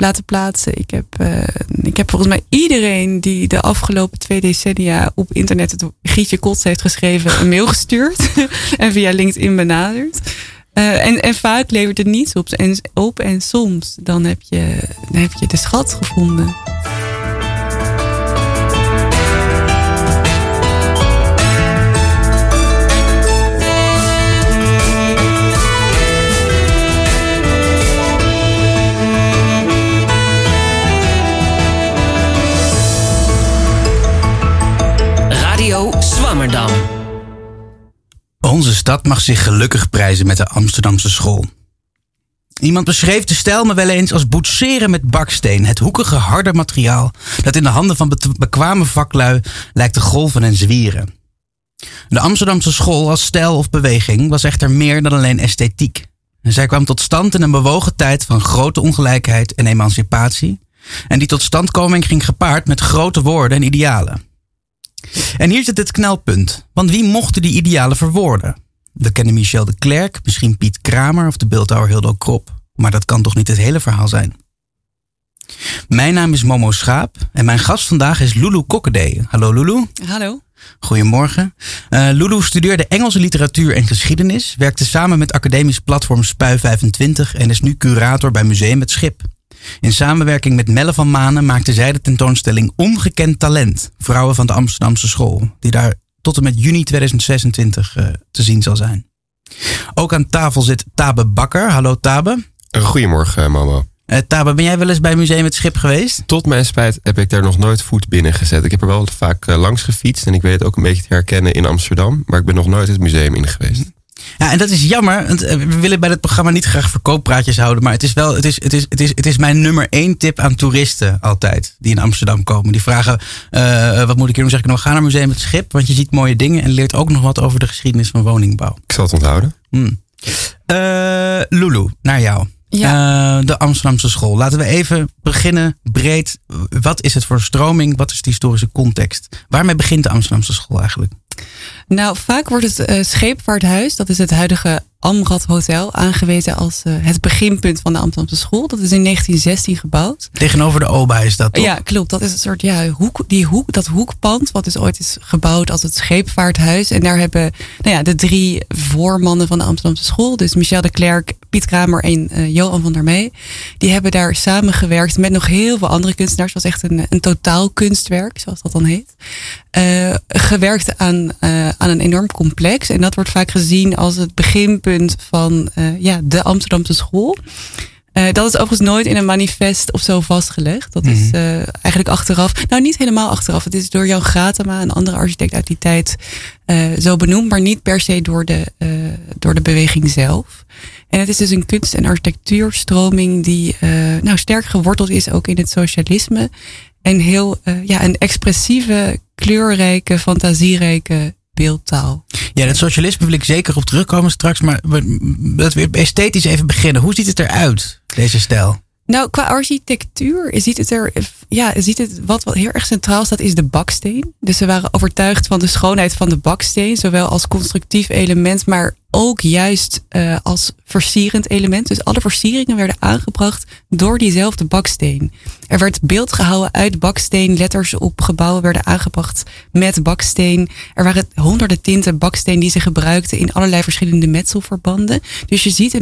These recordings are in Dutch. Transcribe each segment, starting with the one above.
laten plaatsen. Ik heb volgens mij iedereen die de afgelopen 2 decennia op internet het Gietje Kots heeft geschreven een mail gestuurd. En via LinkedIn benaderd. En vaak levert het niets op. En soms dan heb je de schat gevonden. Zwammerdam. Onze stad mag zich gelukkig prijzen met de Amsterdamse school. Iemand beschreef de stijl me wel eens als boetseren met baksteen. Het hoekige, harde materiaal dat in de handen van bekwame vaklui lijkt te golven en zwieren. De Amsterdamse school als stijl of beweging was echter meer dan alleen esthetiek. Zij kwam tot stand in een bewogen tijd van grote ongelijkheid en emancipatie. En die totstandkoming ging gepaard met grote woorden en idealen. En hier zit het knelpunt. Want wie mochten die idealen verwoorden? We kennen Michel de Klerk, misschien Piet Kramer of de beeldhouwer Hildo Krop. Maar dat kan toch niet het hele verhaal zijn? Mijn naam is Momo Schaap en mijn gast vandaag is Lulu Kokkedee. Hallo Lulu. Hallo. Goedemorgen. Lulu studeerde Engelse literatuur en geschiedenis, werkte samen met academisch platform Spui25 en is nu curator bij Museum Het Schip. In samenwerking met Melle van Manen maakte zij de tentoonstelling Ongekend Talent, vrouwen van de Amsterdamse school, die daar tot en met juni 2026 te zien zal zijn. Ook aan tafel zit Tabe Bakker. Hallo Tabe. Goedemorgen Momo. Tabe, ben jij wel eens bij Museum Het Schip geweest? Tot mijn spijt heb ik daar nog nooit voet binnen gezet. Ik heb er wel vaak langs gefietst en ik weet het ook een beetje te herkennen in Amsterdam, maar ik ben nog nooit het museum in geweest. Ja, en dat is jammer. Want we willen bij dit programma niet graag verkooppraatjes houden. Maar het is mijn nummer 1 tip aan toeristen altijd. Die in Amsterdam komen. Die vragen, wat moet ik hier doen? Zeg ik, ga naar Museum Het Schip. Want je ziet mooie dingen en leert ook nog wat over de geschiedenis van woningbouw. Ik zal het onthouden. Lulu, naar jou. Ja. De Amsterdamse school. Laten we even beginnen breed. Wat is het voor stroming? Wat is de historische context? Waarmee begint de Amsterdamse school eigenlijk? Nou, vaak wordt het Scheepvaarthuis, dat is het huidige Amrad Hotel, aangewezen als het beginpunt van de Amsterdamse school. Dat is in 1916 gebouwd. Tegenover de OBA is dat, toch? Ja, klopt. Dat is een soort dat hoekpand wat dus ooit is gebouwd als het Scheepvaarthuis. En daar hebben de 3 voormannen van de Amsterdamse school, dus Michel de Klerk, Piet Kramer en Johan van der Mee, die hebben daar samengewerkt met nog heel veel andere kunstenaars. Het was echt een totaal kunstwerk, zoals dat dan heet. Gewerkt aan een enorm complex. En dat wordt vaak gezien als het beginpunt van de Amsterdamse school. Dat is overigens nooit in een manifest of zo vastgelegd. Dat is eigenlijk achteraf. Nou, niet helemaal achteraf. Het is door Jan Gratema, een andere architect uit die tijd, zo benoemd. Maar niet per se door de beweging zelf. En het is dus een kunst- en architectuurstroming die sterk geworteld is ook in het socialisme. En heel een expressieve, kleurrijke, fantasierijke beeldtaal. Ja, dat socialisme wil ik zeker op terugkomen straks. Maar dat we esthetisch even beginnen. Hoe ziet het eruit, deze stijl? Nou, qua architectuur ziet het wat heel erg centraal staat, is de baksteen. Dus ze waren overtuigd van de schoonheid van de baksteen. Zowel als constructief element, maar ook juist als versierend element. Dus alle versieringen werden aangebracht door diezelfde baksteen. Er werd beeld gehouden uit baksteen. Letters op gebouwen werden aangebracht met baksteen. Er waren honderden tinten baksteen die ze gebruikten in allerlei verschillende metselverbanden. Dus je ziet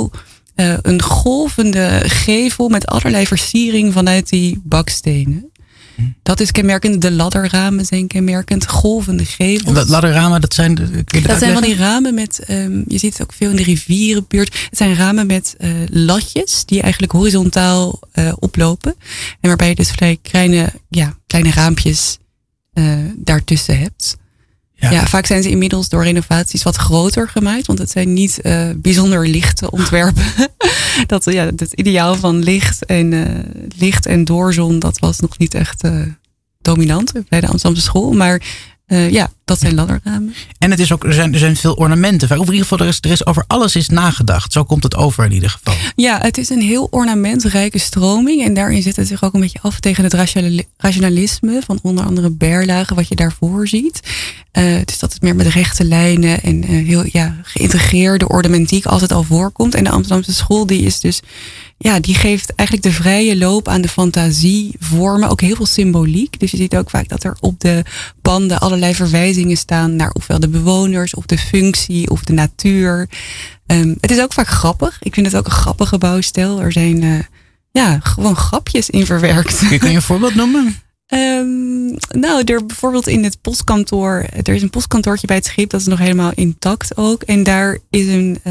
een golvende gevel met allerlei versiering vanuit die bakstenen. Dat is kenmerkend. De ladderramen zijn kenmerkend. Golvende gevels. Dat ladderramen, dat zijn... Dat zijn van die ramen met... je ziet het ook veel in de rivierenbuurt. Het zijn ramen met latjes die eigenlijk horizontaal oplopen. En waarbij je dus vrij kleine raampjes daartussen hebt. Ja, vaak zijn ze inmiddels door renovaties wat groter gemaakt. Want het zijn niet bijzonder lichte ontwerpen. Het ideaal van licht en doorzon, dat was nog niet echt dominant bij de Amsterdamse school. Maar Dat zijn ladderramen. En het is ook, er zijn veel ornamenten. Of in ieder geval, er is over alles is nagedacht. Zo komt het over in ieder geval. Ja, het is een heel ornamentrijke stroming. En daarin zit het zich ook een beetje af tegen het rationalisme van onder andere Berlage, wat je daarvoor ziet. Dus dat het meer met rechte lijnen en heel geïntegreerde ornamentiek altijd al voorkomt. En de Amsterdamse school die is dus, die geeft eigenlijk de vrije loop aan de fantasievormen. Ook heel veel symboliek. Dus je ziet ook vaak dat er op de panden allerlei verwijzingen staan naar ofwel de bewoners of de functie of de natuur. Het is ook vaak grappig. Ik vind het ook een grappige bouwstijl. Er zijn gewoon grapjes in verwerkt. Kun je een voorbeeld noemen? Er bijvoorbeeld in het postkantoor. Er is een postkantoortje bij het schip. Dat is nog helemaal intact ook. En daar is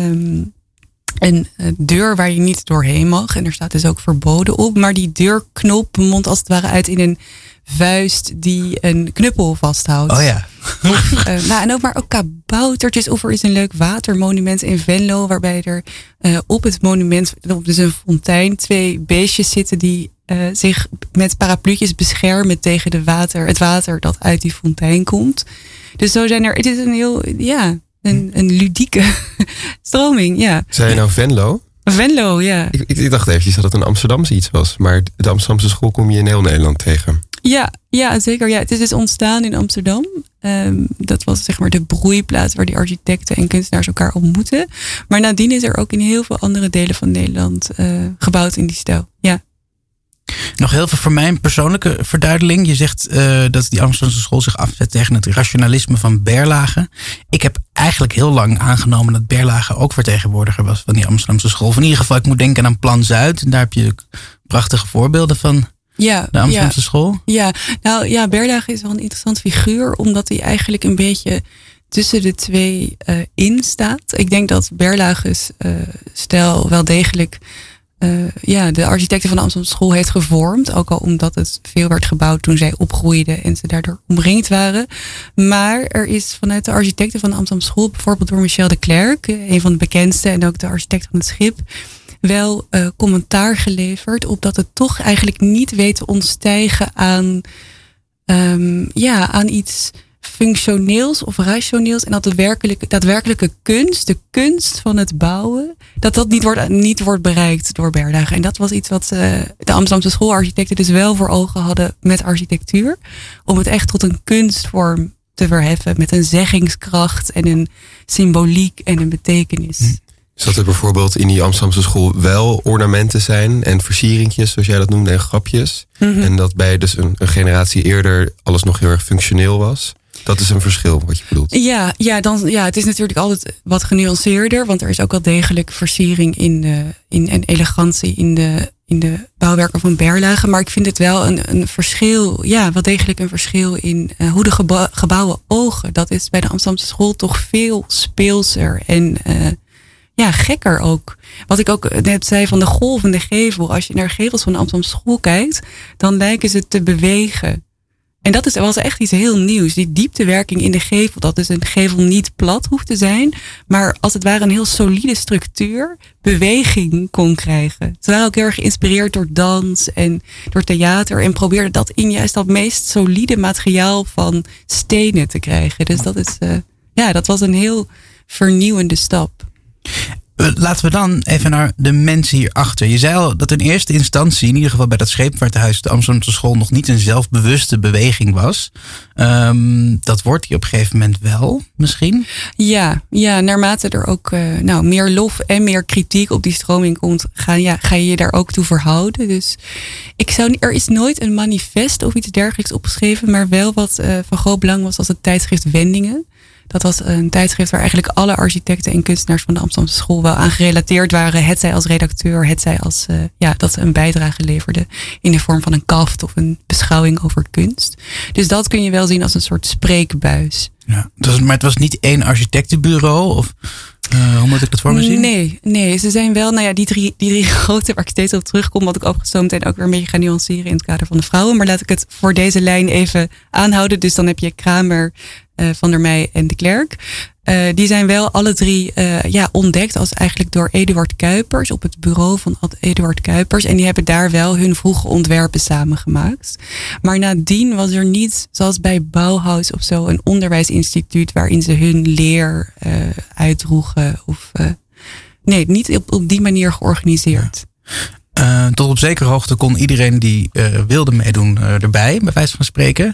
een deur waar je niet doorheen mag. En er staat dus ook verboden op. Maar die deurknop mondt als het ware uit in een vuist die een knuppel vasthoudt. Oh ja. En ook kaboutertjes. Of er is een leuk watermonument in Venlo. Waarbij er op het monument, op dus een fontein, 2 beestjes zitten die zich met parapluutjes beschermen tegen het water dat uit die fontein komt. Dus zo zijn er, het is een heel, een ludieke stroming, ja. Zei je nou Venlo? Venlo, ja. Ik dacht eventjes dat het een Amsterdamse iets was. Maar de Amsterdamse school kom je in heel Nederland tegen. Ja, zeker. Ja, het is dus ontstaan in Amsterdam. Dat was zeg maar de broeiplaats waar die architecten en kunstenaars elkaar ontmoeten. Maar nadien is er ook in heel veel andere delen van Nederland gebouwd in die stijl. Ja. Nog heel veel voor mijn persoonlijke verduidelijking. Je zegt dat die Amsterdamse school zich afzet tegen het rationalisme van Berlage. Ik heb eigenlijk heel lang aangenomen dat Berlage ook vertegenwoordiger was van die Amsterdamse school. Of in ieder geval, ik moet denken aan Plan Zuid. En daar heb je prachtige voorbeelden van. Ja, de Amsterdamse school. Ja, Berlage is wel een interessant figuur, omdat hij eigenlijk een beetje tussen de twee in staat. Ik denk dat Berlage's stijl wel degelijk de architecten van de Amsterdamse school heeft gevormd. Ook al omdat het veel werd gebouwd toen zij opgroeiden en ze daardoor omringd waren. Maar er is vanuit de architecten van de Amsterdamse school, bijvoorbeeld door Michel de Clercq, een van de bekendste en ook de architect van het schip, wel commentaar geleverd op dat het toch eigenlijk niet weet te ontstijgen aan iets functioneels of rationeels. En dat de daadwerkelijke kunst, de kunst van het bouwen, dat niet wordt bereikt door Berlage. En dat was iets wat de Amsterdamse schoolarchitecten dus wel voor ogen hadden met architectuur. Om het echt tot een kunstvorm te verheffen met een zeggingskracht en een symboliek en een betekenis. Dus dat er bijvoorbeeld in die Amsterdamse school wel ornamenten zijn en versieringjes, zoals jij dat noemde, en grapjes. Mm-hmm. En dat bij dus een generatie eerder alles nog heel erg functioneel was. Dat is een verschil wat je bedoelt. Ja, het is natuurlijk altijd wat genuanceerder, want er is ook wel degelijk versiering en elegantie in de bouwwerken van Berlage. Maar ik vind het wel een verschil, wel degelijk een verschil in hoe de gebouwen ogen. Dat is bij de Amsterdamse school toch veel speelser en gekker ook. Wat ik ook net zei van de golvende gevel. Als je naar gevels van de Amsterdamse school kijkt, dan lijken ze te bewegen. En dat was echt iets heel nieuws. Die dieptewerking in de gevel. Dat dus een gevel niet plat hoeft te zijn. Maar als het ware een heel solide structuur beweging kon krijgen. Ze waren ook heel erg geïnspireerd door dans en door theater. En probeerden dat in juist dat meest solide materiaal van stenen te krijgen. Dus dat was een heel vernieuwende stap. Laten we dan even naar de mensen hierachter. Je zei al dat in eerste instantie, in ieder geval bij dat scheepvaarthuis, de Amsterdamse school nog niet een zelfbewuste beweging was. Dat wordt die op een gegeven moment wel, misschien? Ja, naarmate er ook meer lof en meer kritiek op die stroming komt, ga je daar ook toe verhouden. Dus er is nooit een manifest of iets dergelijks opgeschreven, maar wel wat van groot belang was als het tijdschrift Wendingen. Dat was een tijdschrift waar eigenlijk alle architecten en kunstenaars van de Amsterdamse school wel aan gerelateerd waren. Hetzij als redacteur, hetzij als dat ze een bijdrage leverden in de vorm van een kaft of een beschouwing over kunst. Dus dat kun je wel zien als een soort spreekbuis. Ja, maar het was niet één architectenbureau? Of hoe moet ik dat voor me zien? Nee, ze zijn wel, die drie grote waar ik steeds op terugkom, wat ik overigens zo meteen ook weer een beetje ga nuanceren in het kader van de vrouwen. Maar laat ik het voor deze lijn even aanhouden. Dus dan heb je Kramer, Van der Meij en de Clercq. Die zijn wel alle 3 ontdekt als eigenlijk door Eduard Cuypers op het bureau van Eduard Cuypers. En die hebben daar wel hun vroege ontwerpen samengemaakt. Maar nadien was er niet, zoals bij Bauhaus of zo, een onderwijsinstituut waarin ze hun leer uitdroegen. Nee, niet op die manier georganiseerd. Tot op zekere hoogte kon iedereen die wilde meedoen erbij, bij wijze van spreken.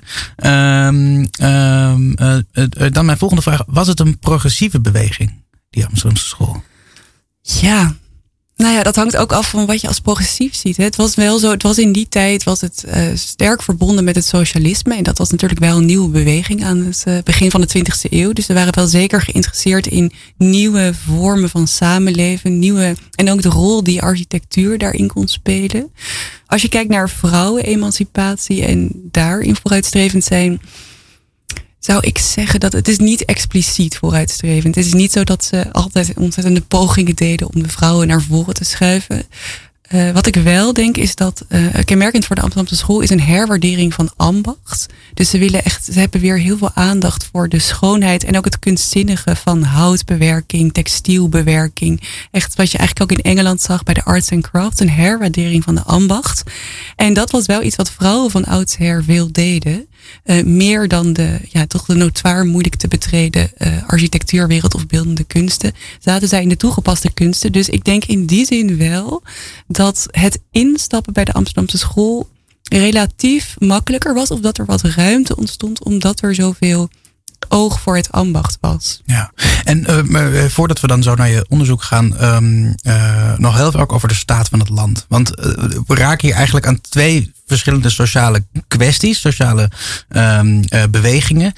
Dan mijn volgende vraag. Was het een progressieve beweging, die Amsterdamse school? Ja, nou ja, dat hangt ook af van wat je als progressief ziet. Het was wel zo, het was in die tijd sterk verbonden met het socialisme. En dat was natuurlijk wel een nieuwe beweging aan het begin van de 20e eeuw. Dus ze waren wel zeker geïnteresseerd in nieuwe vormen van samenleven. En ook de rol die architectuur daarin kon spelen. Als je kijkt naar vrouwenemancipatie en daarin vooruitstrevend zijn, zou ik zeggen dat het is niet expliciet vooruitstrevend. Het is niet zo dat ze altijd ontzettende pogingen deden om de vrouwen naar voren te schuiven. Wat ik wel denk is dat kenmerkend voor de Amsterdamse school is een herwaardering van ambacht. Dus ze hebben weer heel veel aandacht voor de schoonheid en ook het kunstzinnige van houtbewerking, textielbewerking. Echt wat je eigenlijk ook in Engeland zag bij de arts and crafts, een herwaardering van de ambacht. En dat was wel iets wat vrouwen van oudsher veel deden. Meer dan de notoire moeilijk te betreden architectuurwereld of beeldende kunsten, zaten zij in de toegepaste kunsten. Dus ik denk in die zin wel dat het instappen bij de Amsterdamse school relatief makkelijker was, of dat er wat ruimte ontstond, omdat er zoveel oog voor het ambacht was. Ja, en voordat we dan zo naar je onderzoek gaan, nog heel veel ook over de staat van het land. Want we raken hier eigenlijk aan 2 verschillende sociale kwesties, sociale bewegingen.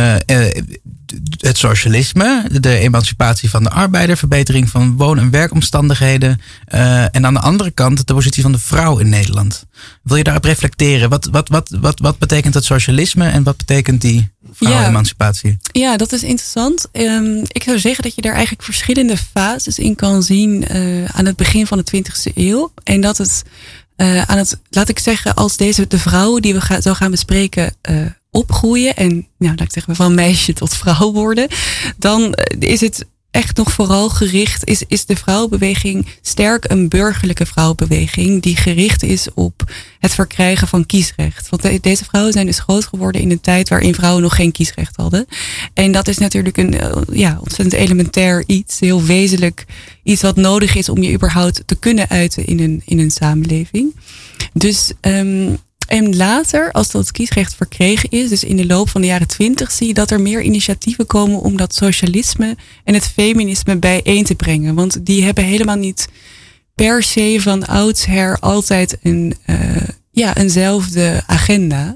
Het socialisme, de emancipatie van de arbeider, verbetering van woon- en werkomstandigheden. En aan de andere kant de positie van de vrouw in Nederland. Wil je daarop reflecteren? Wat betekent het socialisme en wat betekent die vrouwenemancipatie? Ja, dat is interessant. Ik zou zeggen dat je daar eigenlijk verschillende fases in kan zien aan het begin van de 20e eeuw. En dat het laat ik zeggen, als de vrouwen die we zo gaan bespreken opgroeien en laat ik zeggen van meisje tot vrouw worden, dan is het echt nog vooral gericht, is de vrouwenbeweging sterk een burgerlijke vrouwenbeweging die gericht is op het verkrijgen van kiesrecht. Want deze vrouwen zijn dus groot geworden in een tijd waarin vrouwen nog geen kiesrecht hadden. En dat is natuurlijk een ontzettend elementair iets, heel wezenlijk iets wat nodig is om je überhaupt te kunnen uiten in een samenleving. Dus en later, als dat kiesrecht verkregen is, dus in de loop van de jaren 20, zie je dat er meer initiatieven komen om dat socialisme en het feminisme bijeen te brengen. Want die hebben helemaal niet per se van oudsher altijd eenzelfde agenda.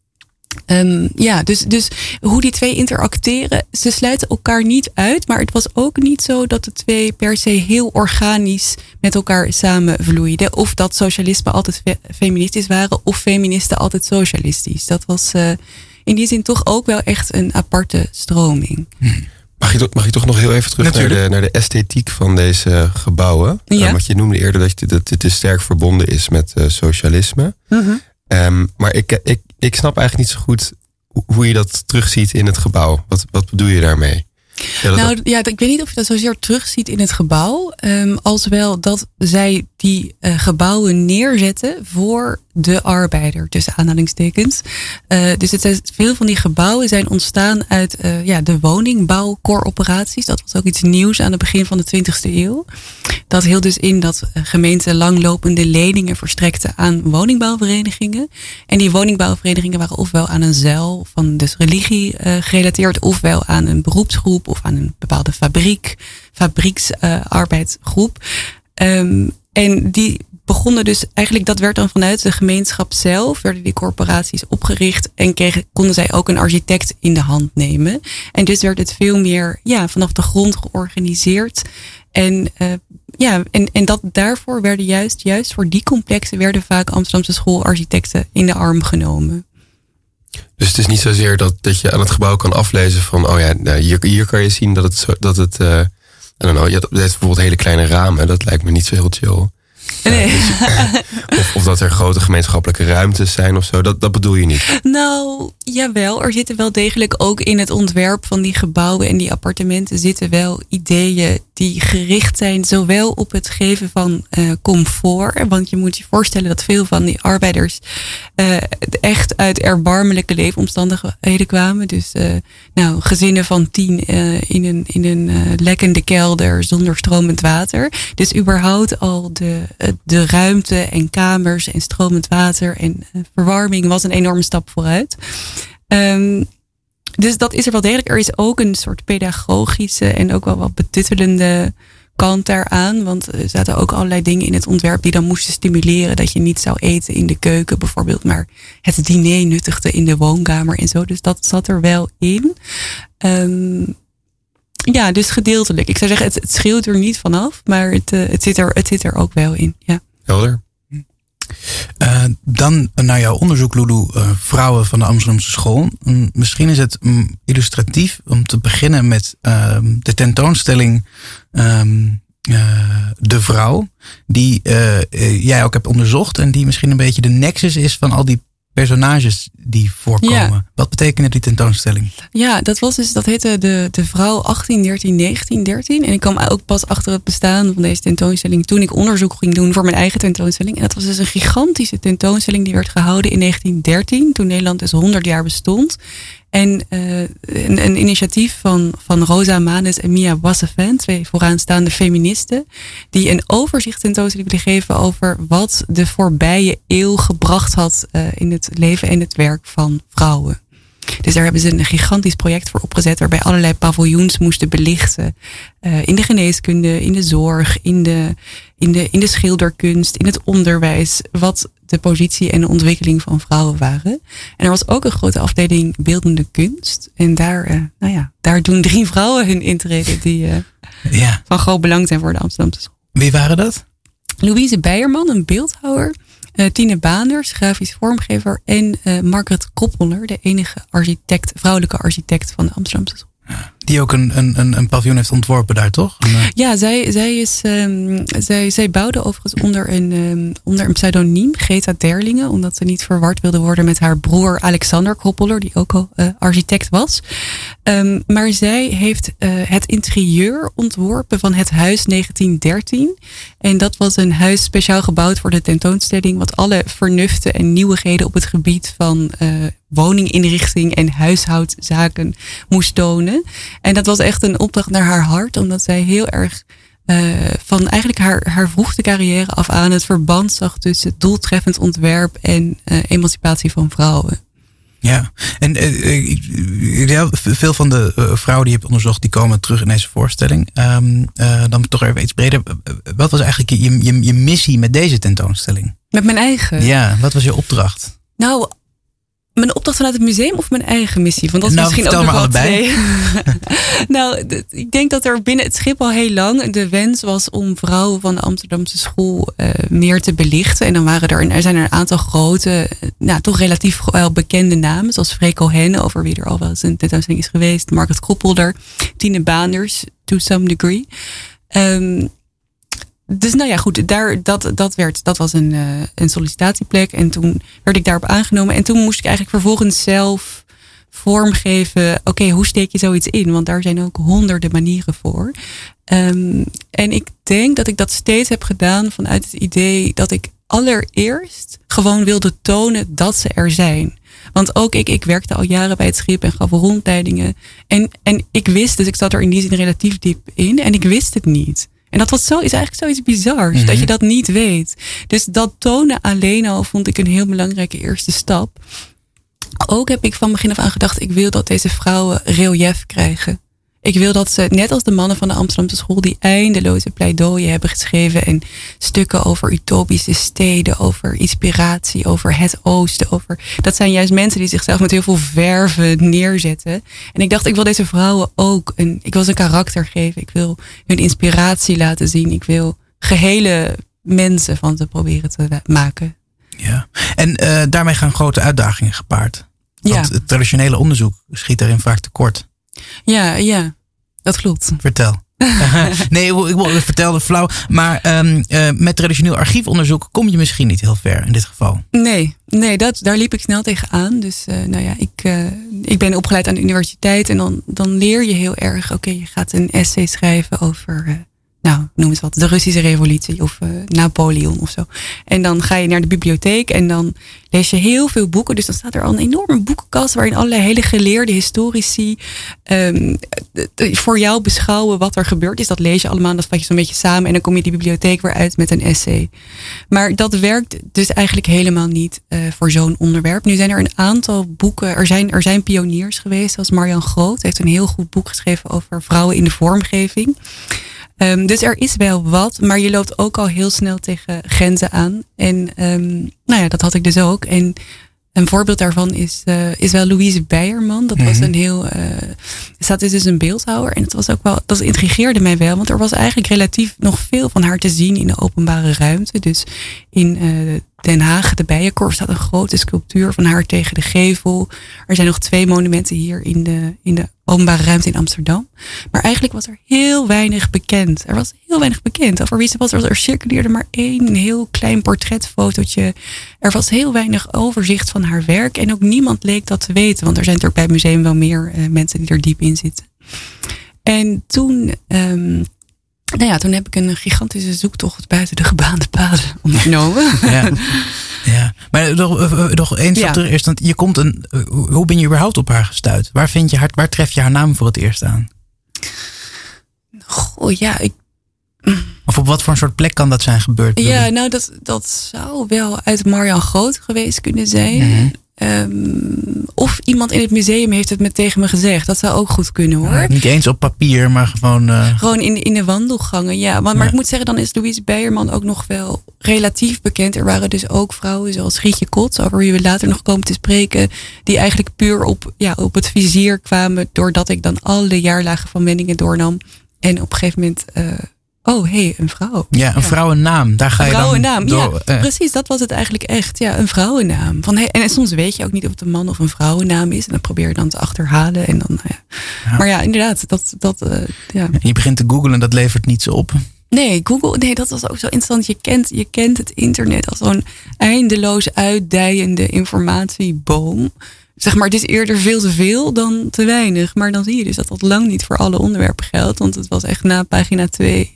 Dus hoe die 2 interacteren, ze sluiten elkaar niet uit, maar het was ook niet zo dat de 2 per se heel organisch met elkaar samenvloeiden. Of dat socialisten altijd feministisch waren of feministen altijd socialistisch. Dat was in die zin toch ook wel echt een aparte stroming. Mag je toch nog heel even terug naar de esthetiek van deze gebouwen? Ja. Want je noemde eerder dat het dus sterk verbonden is met socialisme. Mm-hmm. Maar ik snap eigenlijk niet zo goed hoe je dat terugziet in het gebouw. Wat bedoel je daarmee? Ik weet niet of je dat zozeer terugziet in het gebouw. Als wel dat zij die gebouwen neerzetten voor de arbeider, tussen aanhalingstekens. Dus veel van die gebouwen zijn ontstaan uit de woningbouwcorporaties. Dat was ook iets nieuws aan het begin van de 20e eeuw. Dat hield dus in dat gemeenten langlopende leningen verstrekten aan woningbouwverenigingen. En die woningbouwverenigingen waren ofwel aan een zuil van dus religie gerelateerd, ofwel aan een beroepsgroep of aan een bepaalde fabrieksarbeidsgroep. En die begonnen dus eigenlijk, dat werd dan vanuit de gemeenschap zelf, werden die corporaties opgericht en konden zij ook een architect in de hand nemen. En dus werd het veel meer vanaf de grond georganiseerd. En dat daarvoor werden juist voor die complexen werden vaak Amsterdamse schoolarchitecten in de arm genomen. Dus het is niet zozeer dat je aan het gebouw kan aflezen van, hier kan je zien dat het je hebt bijvoorbeeld hele kleine ramen, dat lijkt me niet zo heel chill. Nee. Of dat er grote gemeenschappelijke ruimtes zijn of zo. Dat bedoel je niet? Nou, jawel. Er zitten wel degelijk ook in het ontwerp van die gebouwen en die appartementen zitten wel ideeën die gericht zijn zowel op het geven van comfort. Want je moet je voorstellen dat veel van die arbeiders echt uit erbarmelijke leefomstandigheden kwamen. Dus gezinnen van 10 in een lekkende kelder zonder stromend water. Dus überhaupt al de ruimte en kamers en stromend water en verwarming was een enorme stap vooruit. Dus dat is er wel degelijk. Er is ook een soort pedagogische en ook wel wat betuttelende kant daaraan. Want er zaten ook allerlei dingen in het ontwerp die dan moesten stimuleren dat je niet zou eten in de keuken bijvoorbeeld, maar het diner nuttigde in de woonkamer en zo. Dus dat zat er wel in. Ja, dus gedeeltelijk. Ik zou zeggen, het scheelt er niet vanaf, maar het zit er ook wel in. Ja. Helder. Dan naar jouw onderzoek, Lulu, vrouwen van de Amsterdamse school. Misschien is het illustratief om te beginnen met de tentoonstelling De Vrouw, die jij ook hebt onderzocht en die misschien een beetje de nexus is van al die personages die voorkomen. Ja. Wat betekende die tentoonstelling? Ja, dat heette de Vrouw 1813-1913. En ik kwam ook pas achter het bestaan van deze tentoonstelling toen ik onderzoek ging doen voor mijn eigen tentoonstelling. En dat was dus een gigantische tentoonstelling die werd gehouden in 1913, toen Nederland dus 100 jaar bestond. En een initiatief van Rosa Manes en Mia Wassevent, 2 vooraanstaande feministen, die een overzicht tentoonstelling willen geven over wat de voorbije eeuw gebracht had in het leven en het werk van vrouwen. Dus daar hebben ze een gigantisch project voor opgezet, waarbij allerlei paviljoens moesten belichten. In de geneeskunde, in de zorg, in de schilderkunst, in het onderwijs, wat de positie en de ontwikkeling van vrouwen waren. En er was ook een grote afdeling beeldende kunst. En daar doen 3 vrouwen hun intrede die van groot belang zijn voor de Amsterdamse school. Wie waren dat? Louise Beierman, een beeldhouwer. Tine Baanders, grafisch vormgever. En Margaret Koppeler, de enige vrouwelijke architect van de Amsterdamse school. Die ook een paviljoen heeft ontworpen daar, toch? Ja, zij bouwde overigens onder een pseudoniem, Greta Derlingen, omdat ze niet verward wilde worden met haar broer Alexander Koppeler, die ook al architect was. Maar zij heeft het interieur ontworpen van het huis 1913. En dat was een huis speciaal gebouwd voor de tentoonstelling, wat alle vernuften en nieuwigheden op het gebied van woninginrichting en huishoudzaken moest tonen. En dat was echt een opdracht naar haar hart, omdat zij heel erg van eigenlijk haar vroegste carrière af aan het verband zag tussen doeltreffend ontwerp en emancipatie van vrouwen. Ja, en veel van de vrouwen die je hebt onderzocht, die komen terug in deze voorstelling. Dan toch even iets breder. Wat was eigenlijk je missie met deze tentoonstelling? Met mijn eigen? Ja, wat was je opdracht? Nou, mijn opdracht vanuit het museum of mijn eigen missie? Want dat is misschien ook nog allebei. Nou, ik denk dat er binnen het schip al heel lang de wens was om vrouwen van de Amsterdamse school meer te belichten. En dan er zijn er een aantal grote, toch relatief wel bekende namen. Zoals Freek Henne, over wie er al wel eens een tentoonstelling is geweest. Margaret Koppeler, Tine Baanders, to some degree. Dus goed, dat was een sollicitatieplek. En toen werd ik daarop aangenomen. En toen moest ik eigenlijk vervolgens zelf vormgeven. Oké, hoe steek je zoiets in? Want daar zijn ook honderden manieren voor. En ik denk dat ik dat steeds heb gedaan vanuit het idee dat ik allereerst gewoon wilde tonen dat ze er zijn. Want ook ik werkte al jaren bij het schip en gaf rondleidingen. En ik wist, dus ik zat er in die zin relatief diep in. En ik wist het niet. En dat is eigenlijk zoiets bizars, dat je dat niet weet. Dus dat tonen alleen al vond ik een heel belangrijke eerste stap. Ook heb ik van begin af aan gedacht, ik wil dat deze vrouwen relief krijgen. Ik wil dat ze, net als de mannen van de Amsterdamse school, die eindeloze pleidooien hebben geschreven en stukken over utopische steden, over inspiratie, over het oosten. Dat zijn juist mensen die zichzelf met heel veel verven neerzetten. En ik dacht, ik wil deze vrouwen ook ik wil ze een karakter geven. Ik wil hun inspiratie laten zien. Ik wil gehele mensen van ze proberen te maken. Ja, en daarmee gaan grote uitdagingen gepaard. Want het traditionele onderzoek schiet daarin vaak tekort. Ja, dat klopt. Vertel. Nee, ik vertelde flauw. Maar met traditioneel archiefonderzoek kom je misschien niet heel ver in dit geval. Nee, daar liep ik snel tegenaan. Dus ik ben opgeleid aan de universiteit. En dan leer je heel erg. Oké, je gaat een essay schrijven over... noem eens wat, de Russische revolutie of Napoleon of zo. En dan ga je naar de bibliotheek en dan lees je heel veel boeken. Dus dan staat er al een enorme boekenkast waarin allerlei hele geleerde historici voor jou beschouwen wat er gebeurd is. Dat lees je allemaal, dat vat je zo'n beetje samen en dan kom je die bibliotheek weer uit met een essay. Maar dat werkt dus eigenlijk helemaal niet voor zo'n onderwerp. Nu zijn er een aantal boeken, er zijn pioniers geweest, zoals Marian Groot heeft een heel goed boek geschreven over vrouwen in de vormgeving. Dus er is wel wat, maar je loopt ook al heel snel tegen grenzen aan. En dat had ik dus ook. En een voorbeeld daarvan is wel Louise Beierman. Dat was een heel... staat dus een beeldhouwer. En het was ook wel, dat intrigeerde mij wel. Want er was eigenlijk relatief nog veel van haar te zien in de openbare ruimte. Dus in Den Haag, de Bijenkorf, staat een grote sculptuur van haar tegen de gevel. Er zijn nog 2 monumenten hier in de openbare ruimte in Amsterdam. Maar eigenlijk was er heel weinig bekend. Er was heel weinig bekend over wie ze was. Er circuleerde maar 1 heel klein portretfotootje. Er was heel weinig overzicht van haar werk. En ook niemand leek dat te weten. Want er zijn er bij het museum wel meer mensen die er diep in zitten. En toen... toen heb ik een gigantische zoektocht buiten de gebaande paden ondernomen. Ja. Maar nog één stap terug eerst. Want hoe ben je überhaupt op haar gestuurd? Waar tref je haar naam voor het eerst aan? Goh, ja, Of op wat voor een soort plek kan dat zijn gebeurd? Ja, dat zou wel uit Marian Groot geweest kunnen zijn. Mm-hmm. Of iemand in het museum heeft het tegen me gezegd. Dat zou ook goed kunnen, hoor. Niet eens op papier, maar gewoon... Gewoon in de wandelgangen, ja. Maar ik moet zeggen, dan is Louise Beierman ook nog wel relatief bekend. Er waren dus ook vrouwen zoals Grietje Kots, over wie we later nog komen te spreken, die eigenlijk puur op het vizier kwamen, doordat ik dan alle jaarlagen van Wenningen doornam. En op een gegeven moment... een vrouw. Ja, een vrouwennaam. Daar ga je vrouwennaam, dan door. Ja, precies. Dat was het eigenlijk echt. Ja, een vrouwennaam. En soms weet je ook niet of het een man of een vrouwennaam is. En dan probeer je dan te achterhalen. En dan, Maar ja, inderdaad. En je begint te googlen en dat levert niets op. Nee, Google, dat was ook zo interessant. Je kent het internet als zo'n eindeloos uitdijende informatieboom. Zeg maar, het is eerder veel te veel dan te weinig. Maar dan zie je dus dat lang niet voor alle onderwerpen geldt. Want het was echt na pagina 2...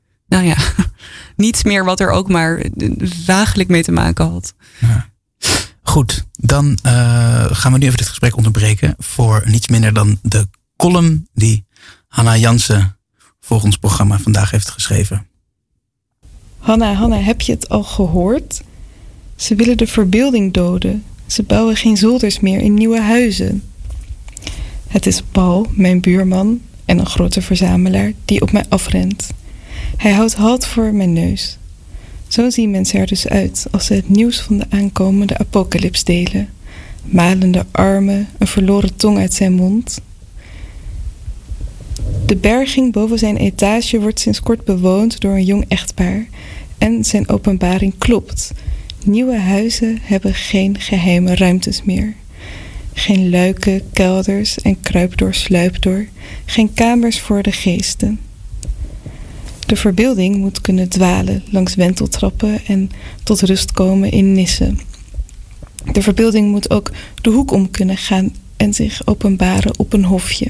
niets meer wat er ook maar dagelijks mee te maken had. Ja. Goed, dan gaan we nu even dit gesprek onderbreken voor niets minder dan de column die Hanna Jansen voor ons programma vandaag heeft geschreven. Hanna, heb je het al gehoord? Ze willen de verbeelding doden. Ze bouwen geen zolders meer in nieuwe huizen. Het is Paul, mijn buurman en een grote verzamelaar, die op mij afrent. Hij houdt halt voor mijn neus. Zo zien mensen er dus uit als ze het nieuws van de aankomende apocalyps delen. Malende armen, een verloren tong uit zijn mond. De berging boven zijn etage wordt sinds kort bewoond door een jong echtpaar. En zijn openbaring klopt. Nieuwe huizen hebben geen geheime ruimtes meer. Geen luiken, kelders en kruipdoor, sluipdoor. Geen kamers voor de geesten. De verbeelding moet kunnen dwalen langs wenteltrappen en tot rust komen in nissen. De verbeelding moet ook de hoek om kunnen gaan en zich openbaren op een hofje.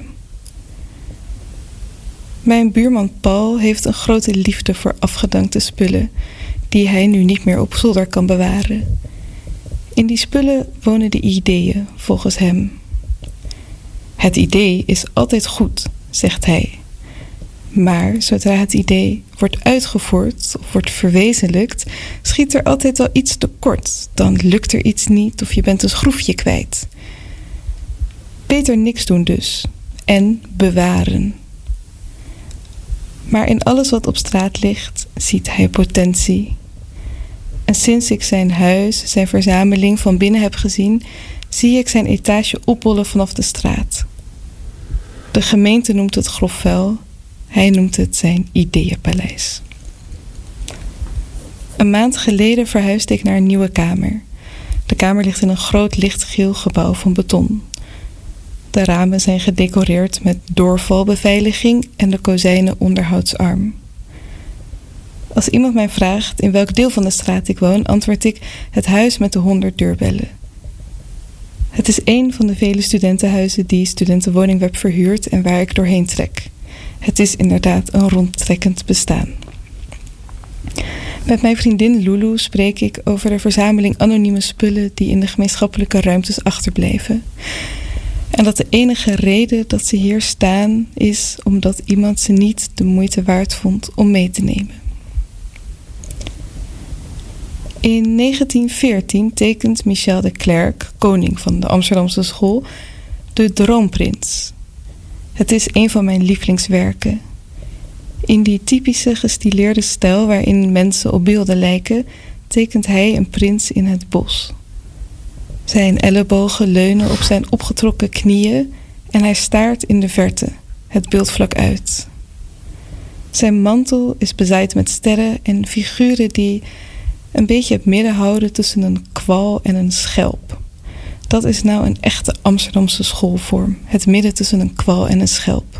Mijn buurman Paul heeft een grote liefde voor afgedankte spullen die hij nu niet meer op zolder kan bewaren. In die spullen wonen de ideeën, volgens hem. Het idee is altijd goed, zegt hij. Maar zodra het idee wordt uitgevoerd of wordt verwezenlijkt, schiet er altijd al iets tekort. Dan lukt er iets niet of je bent een schroefje kwijt. Beter niks doen dus. En bewaren. Maar in alles wat op straat ligt, ziet hij potentie. En sinds ik zijn huis, zijn verzameling van binnen heb gezien, zie ik zijn etage opbollen vanaf de straat. De gemeente noemt het grof vuil. Hij noemt het zijn ideeënpaleis. Een maand geleden verhuisde ik naar een nieuwe kamer. De kamer ligt in een groot lichtgeel gebouw van beton. De ramen zijn gedecoreerd met doorvalbeveiliging en de kozijnen onderhoudsarm. Als iemand mij vraagt in welk deel van de straat ik woon, antwoord ik het huis met de 100 deurbellen. Het is één van de vele studentenhuizen die Studentenwoningweb verhuurt en waar ik doorheen trek. Het is inderdaad een rondtrekkend bestaan. Met mijn vriendin Lulu spreek ik over de verzameling anonieme spullen die in de gemeenschappelijke ruimtes achterblijven. En dat de enige reden dat ze hier staan is omdat iemand ze niet de moeite waard vond om mee te nemen. In 1914 tekent Michel de Clercq, koning van de Amsterdamse school, De Droomprins. Het is een van mijn lievelingswerken. In die typische gestileerde stijl waarin mensen op beelden lijken, tekent hij een prins in het bos. Zijn ellebogen leunen op zijn opgetrokken knieën en hij staart in de verte, het beeld vlak uit. Zijn mantel is bezaaid met sterren en figuren die een beetje het midden houden tussen een kwal en een schelp. Dat is nou een echte Amsterdamse schoolvorm, het midden tussen een kwal en een schelp.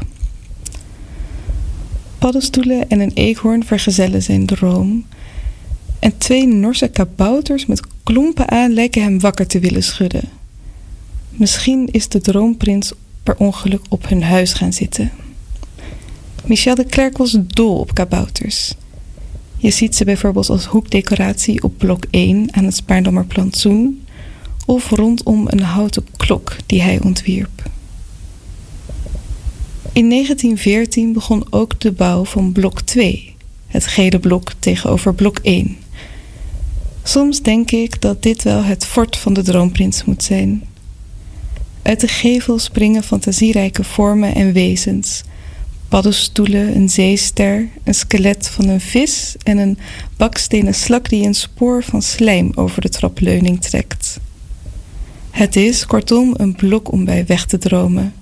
Paddenstoelen en een eekhoorn vergezellen zijn droom. En 2 Norse kabouters met klompen aan lijken hem wakker te willen schudden. Misschien is de droomprins per ongeluk op hun huis gaan zitten. Michel de Clercq was dol op kabouters. Je ziet ze bijvoorbeeld als hoekdecoratie op blok 1 aan het Spaarndammer plantsoen of rondom een houten klok die hij ontwierp. In 1914 begon ook de bouw van blok 2, het gele blok tegenover blok 1. Soms denk ik dat dit wel het fort van de Droomprins moet zijn. Uit de gevel springen fantasierijke vormen en wezens. Paddenstoelen, een zeester, een skelet van een vis en een bakstenen slak die een spoor van slijm over de trapleuning trekt. Het is, kortom, een blok om bij weg te dromen.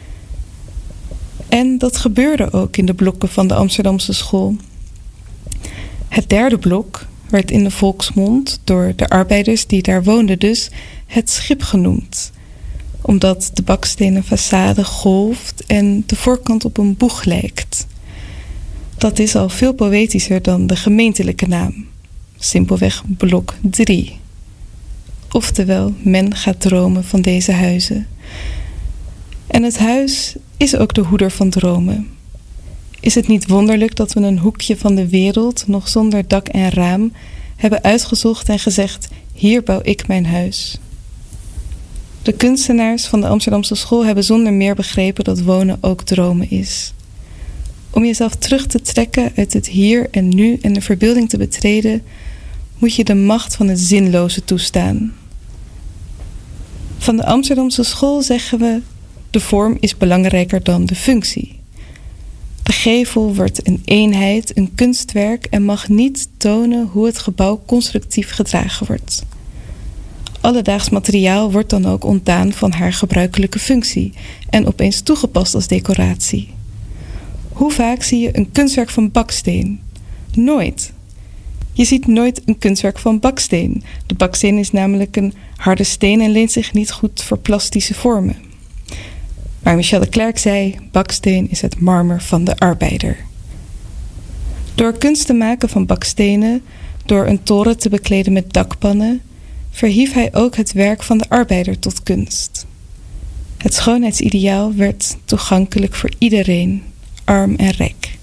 En dat gebeurde ook in de blokken van de Amsterdamse school. Het 3e blok werd in de volksmond door de arbeiders die daar woonden dus het schip genoemd, omdat de bakstenen façade golft en de voorkant op een boeg lijkt. Dat is al veel poëtischer dan de gemeentelijke naam, simpelweg blok 3. Oftewel, men gaat dromen van deze huizen. En het huis is ook de hoeder van dromen. Is het niet wonderlijk dat we een hoekje van de wereld, nog zonder dak en raam, hebben uitgezocht en gezegd, hier bouw ik mijn huis. De kunstenaars van de Amsterdamse school hebben zonder meer begrepen dat wonen ook dromen is. Om jezelf terug te trekken uit het hier en nu en de verbeelding te betreden, moet je de macht van het zinloze toestaan. Van de Amsterdamse school zeggen we, de vorm is belangrijker dan de functie. De gevel wordt een eenheid, een kunstwerk en mag niet tonen hoe het gebouw constructief gedragen wordt. Alledaags materiaal wordt dan ook ontdaan van haar gebruikelijke functie en opeens toegepast als decoratie. Hoe vaak zie je een kunstwerk van baksteen? Nooit. Je ziet nooit een kunstwerk van baksteen. De baksteen is namelijk een harde steen en leent zich niet goed voor plastische vormen. Maar Michel de Clercq zei, baksteen is het marmer van de arbeider. Door kunst te maken van bakstenen, door een toren te bekleden met dakpannen, verhief hij ook het werk van de arbeider tot kunst. Het schoonheidsideaal werd toegankelijk voor iedereen, arm en rijk.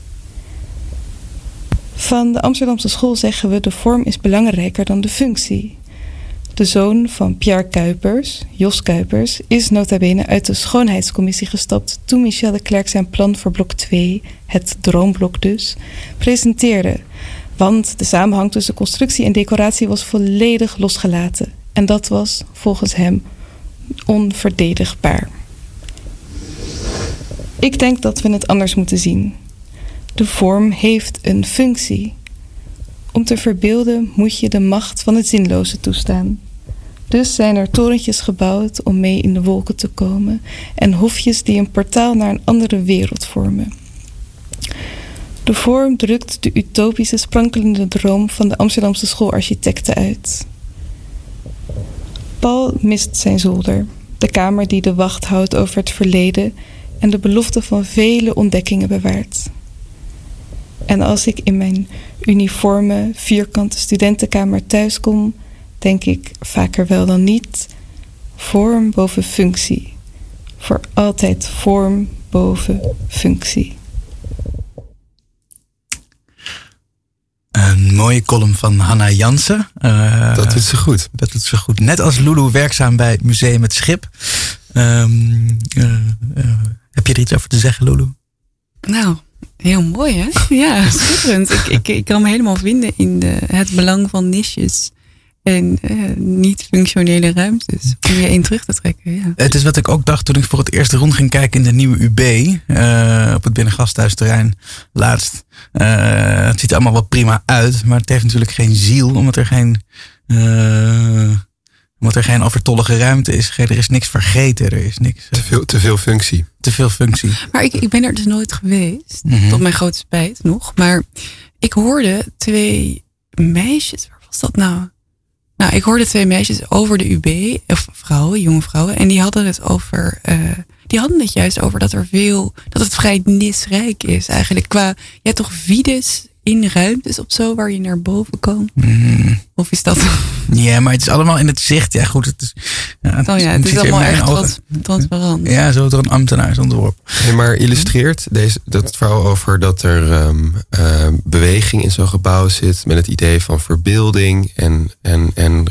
Van de Amsterdamse school zeggen we, de vorm is belangrijker dan de functie. De zoon van Pierre Cuypers, Jos Cuypers, is nota bene uit de schoonheidscommissie gestapt toen Michel de Clercq zijn plan voor blok 2, het droomblok dus, presenteerde. Want de samenhang tussen constructie en decoratie was volledig losgelaten. En dat was, volgens hem, onverdedigbaar. Ik denk dat we het anders moeten zien. De vorm heeft een functie. Om te verbeelden moet je de macht van het zinloze toestaan. Dus zijn er torentjes gebouwd om mee in de wolken te komen en hofjes die een portaal naar een andere wereld vormen. De vorm drukt de utopische sprankelende droom van de Amsterdamse schoolarchitecten uit. Paul mist zijn zolder. De kamer die de wacht houdt over het verleden en de belofte van vele ontdekkingen bewaart. En als ik in mijn uniforme, vierkante studentenkamer thuiskom, denk ik vaker wel dan niet: vorm boven functie. Voor altijd vorm boven functie. Een mooie column van Hanna Jansen. Dat doet ze goed. Dat doet ze goed. Net als Lulu werkzaam bij het Museum Het Schip. Heb je er iets over te zeggen, Lulu? Nou, heel mooi hè? Ja, schitterend. Ik kan me helemaal vinden in het belang van niches en niet-functionele ruimtes. Om je in terug te trekken, ja. Het is wat ik ook dacht toen ik voor het eerst rond ging kijken in de nieuwe UB. Op het Binnengasthuisterrein laatst. Het ziet er allemaal wel prima uit. Maar het heeft natuurlijk geen ziel. Omdat er geen overtollige ruimte is. Er is niks vergeten. Er is niks. Te veel functie. Te veel functie. Maar ik ben er dus nooit geweest. Tot mijn grote spijt nog. Maar ik hoorde 2 meisjes. Waar was dat nou? Nou, ik hoorde 2 meisjes over de UB, of vrouwen, jonge vrouwen, en die hadden het over, juist over dat het vrij nisrijk is eigenlijk. Je hebt toch vides in ruimtes of zo waar je naar boven kan? Of is dat? Ja, maar het is allemaal in het zicht. Ja, goed. Het is, het is allemaal echt transparant. Ja, zo door een ambtenaar is ontworpen. Hey, maar illustreert dat verhaal over dat er beweging in zo'n gebouw zit met het idee van verbeelding en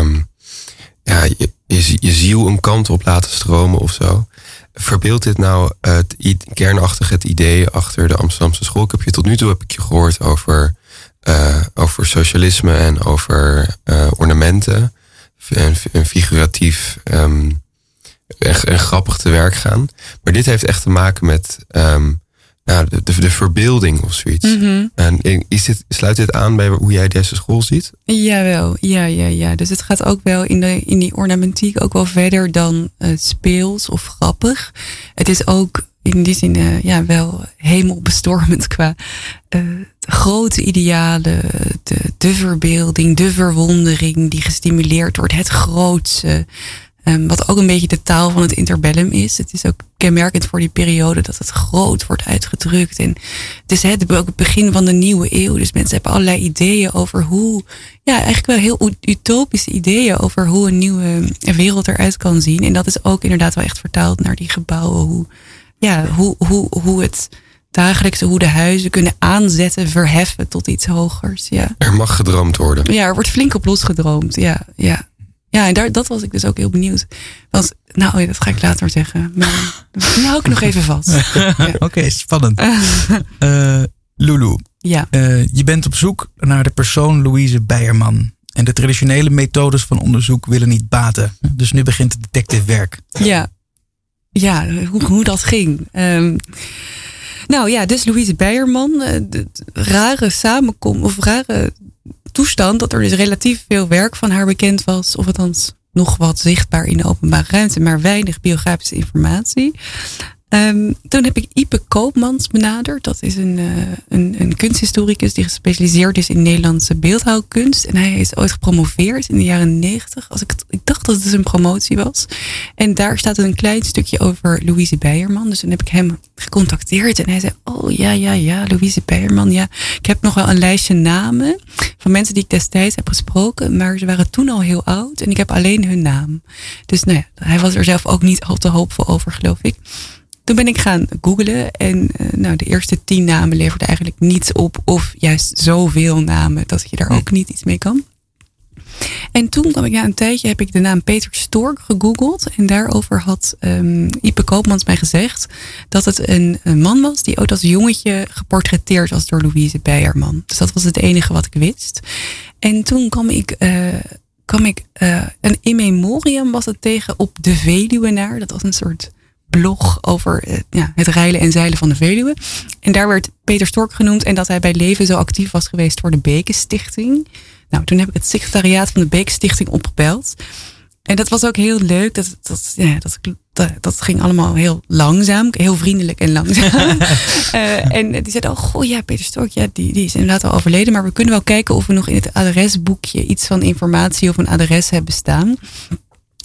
je ziel een kant op laten stromen of zo. Verbeeldt dit nou kernachtig het idee achter de Amsterdamse school? Tot nu toe heb ik je gehoord over socialisme en over ornamenten en figuratief en grappig te werk gaan. Maar dit heeft echt te maken met de verbeelding of zoiets. En sluit dit aan bij hoe jij deze school ziet? Jawel, ja. Dus het gaat ook wel in die ornamentiek ook wel verder dan speels of grappig. Het is ook in die zin wel hemelbestormend qua grote idealen, de verbeelding, de verwondering die gestimuleerd wordt, het grootste. Wat ook een beetje de taal van het interbellum is. Het is ook kenmerkend voor die periode dat het groot wordt uitgedrukt. En het is ook het begin van de nieuwe eeuw. Dus mensen hebben allerlei ideeën over hoe, eigenlijk wel heel utopische ideeën over hoe een nieuwe wereld eruit kan zien. En dat is ook inderdaad wel echt vertaald naar die gebouwen. Hoe het dagelijkse, hoe de huizen kunnen aanzetten, verheffen tot iets hogers. Ja. Er mag gedroomd worden. Ja, er wordt flink op losgedroomd. Ja. Ja, en dat was ik dus ook heel benieuwd. Want, dat ga ik later zeggen. Maar nu hou ik nog even vast. Ja. Oké, spannend. Lulu, je bent op zoek naar de persoon Louise Beierman. En de traditionele methodes van onderzoek willen niet baten. Dus nu begint het detectivewerk. Ja, hoe dat ging. Dus Louise Beierman. De rare samenkomst of rare toestand dat er dus relatief veel werk van haar bekend was, of althans nog wat zichtbaar in de openbare ruimte, maar weinig biografische informatie. Toen heb ik Ipe Koopmans benaderd. Dat is een kunsthistoricus die gespecialiseerd is in Nederlandse beeldhouwkunst. En hij is ooit gepromoveerd in de jaren 90. Ik dacht dat het dus een promotie was. En daar staat een klein stukje over Louise Beierman. Dus toen heb ik hem gecontacteerd. En hij zei, Louise Beierman. Ja, ik heb nog wel een lijstje namen van mensen die ik destijds heb gesproken. Maar ze waren toen al heel oud. En ik heb alleen hun naam. Dus hij was er zelf ook niet al te hoopvol over, geloof ik. Toen ben ik gaan googlen en de eerste 10 namen leverden eigenlijk niets op. Of juist zoveel namen dat je daar ook niet iets mee kan. En toen kwam ik na een tijdje, heb ik de naam Peter Stork gegoogeld. En daarover had Ipe Koopmans mij gezegd dat het een man was die ooit als jongetje geportretteerd was door Louise Beierman. Dus dat was het enige wat ik wist. En toen kwam ik een in memoriam was het tegen op de Veluwenaar. Dat was een soort blog over het reilen en zeilen van de Veluwe. En daar werd Peter Stork genoemd en dat hij bij leven zo actief was geweest voor de Bekenstichting. Nou, toen heb ik het secretariaat van de Bekenstichting opgebeld. En dat was ook heel leuk. Dat ging allemaal heel langzaam. Heel vriendelijk en langzaam. En die zeiden, Peter Stork, die is inderdaad al overleden. Maar we kunnen wel kijken of we nog in het adresboekje iets van informatie of een adres hebben staan.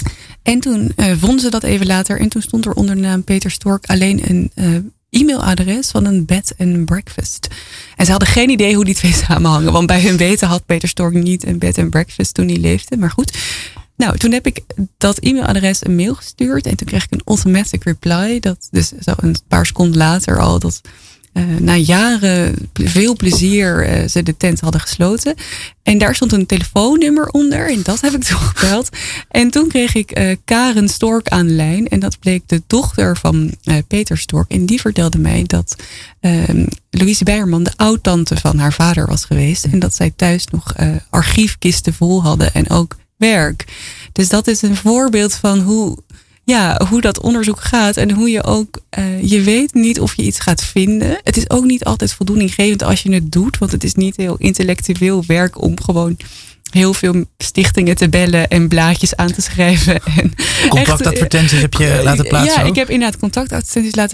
En toen vonden ze dat even later. En toen stond er onder de naam Peter Stork alleen een e-mailadres van een bed and breakfast. En ze hadden geen idee hoe die twee samenhangen. Want bij hun weten had Peter Stork niet een bed and breakfast toen hij leefde. Maar goed. Nou, toen heb ik dat e-mailadres een mail gestuurd. En toen kreeg ik een automatic reply. Dat dus zo een paar seconden later al dat na jaren veel plezier ze de tent hadden gesloten. En daar stond een telefoonnummer onder. En dat heb ik toen gebeld. En toen kreeg ik Karen Stork aan de lijn. En dat bleek de dochter van Peter Stork. En die vertelde mij dat Louise Beierman de oud-tante van haar vader was geweest. En dat zij thuis nog archiefkisten vol hadden. En ook werk. Dus dat is een voorbeeld van hoe dat onderzoek gaat. En hoe je ook, je weet niet of je iets gaat vinden. Het is ook niet altijd voldoeninggevend als je het doet. Want het is niet heel intellectueel werk om gewoon heel veel stichtingen te bellen en blaadjes aan te schrijven. En contactadvertenties heb je laten plaatsen? Ja, ook? ik heb inderdaad contactadvertenties laten